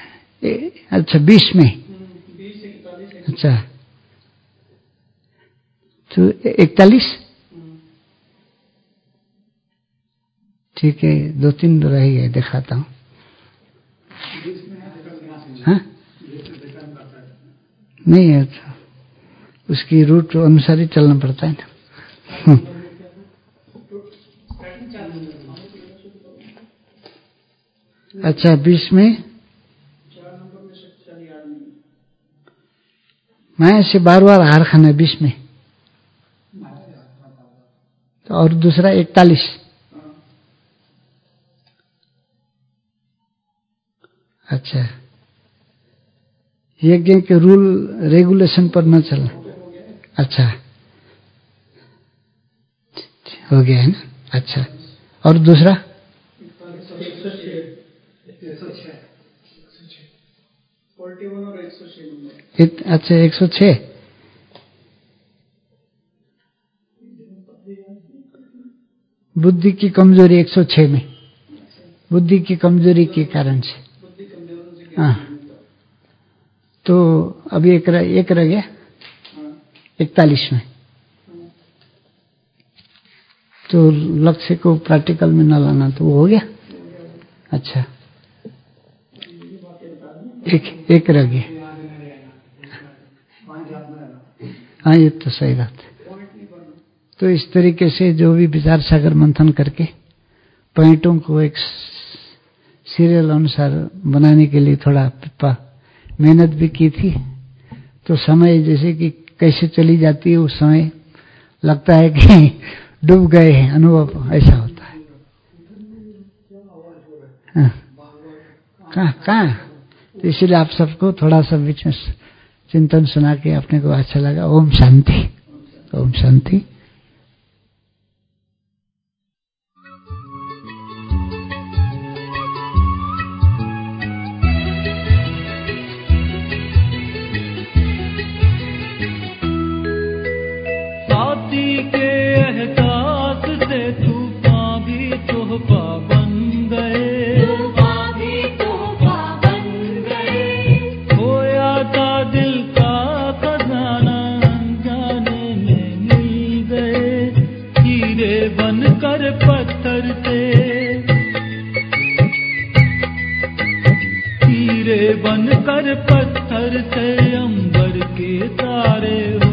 अच्छा 20 में, अच्छा 41? ठीक है, 2-3 रह गए, दिखाता हूँ। हाँ? नहीं है, उसकी रूट अनुसार ही चलना पड़ता है ना। अच्छा, 20 में मैं से बार हार खाना 20 में, और दूसरा 41। अच्छा, यज्ञ के रूल रेगुलेशन पर न चलना। अच्छा, हो गया है ना। अच्छा, और दूसरा 106। अच्छा, 106। बुद्धि की कमजोरी 106 में, बुद्धि की कमजोरी के कारण से। हाँ, तो अभी एक रह गया 41 में। तो लक्ष्य को प्रैक्टिकल में न लाना, तो वो हो गया। अच्छा, एक रह गया। हाँ, ये तो सही बात है। तो इस तरीके से जो भी विचार सागर मंथन करके पॉइंटों को एक सीरियल अनुसार बनाने के लिए थोड़ा मेहनत भी की थी। तो समय जैसे कि कैसे चली जाती है, उस समय लगता है कि डूब गए हैं, अनुभव ऐसा होता है। कहाँ तो इसीलिए आप सबको थोड़ा सा बीच में चिंतन सुना के अपने को अच्छा लगा। ओम शांति, ओम शांति। साथी के एहसास से तूफान भी तोहफा बन गए, तूफान भी तोहफा बन गए। खोया था दिल का खजाना अनजाने में मिल गए। हीरे बनकर पत्थर से, हीरे बनकर पत्थर से अंबर के तारे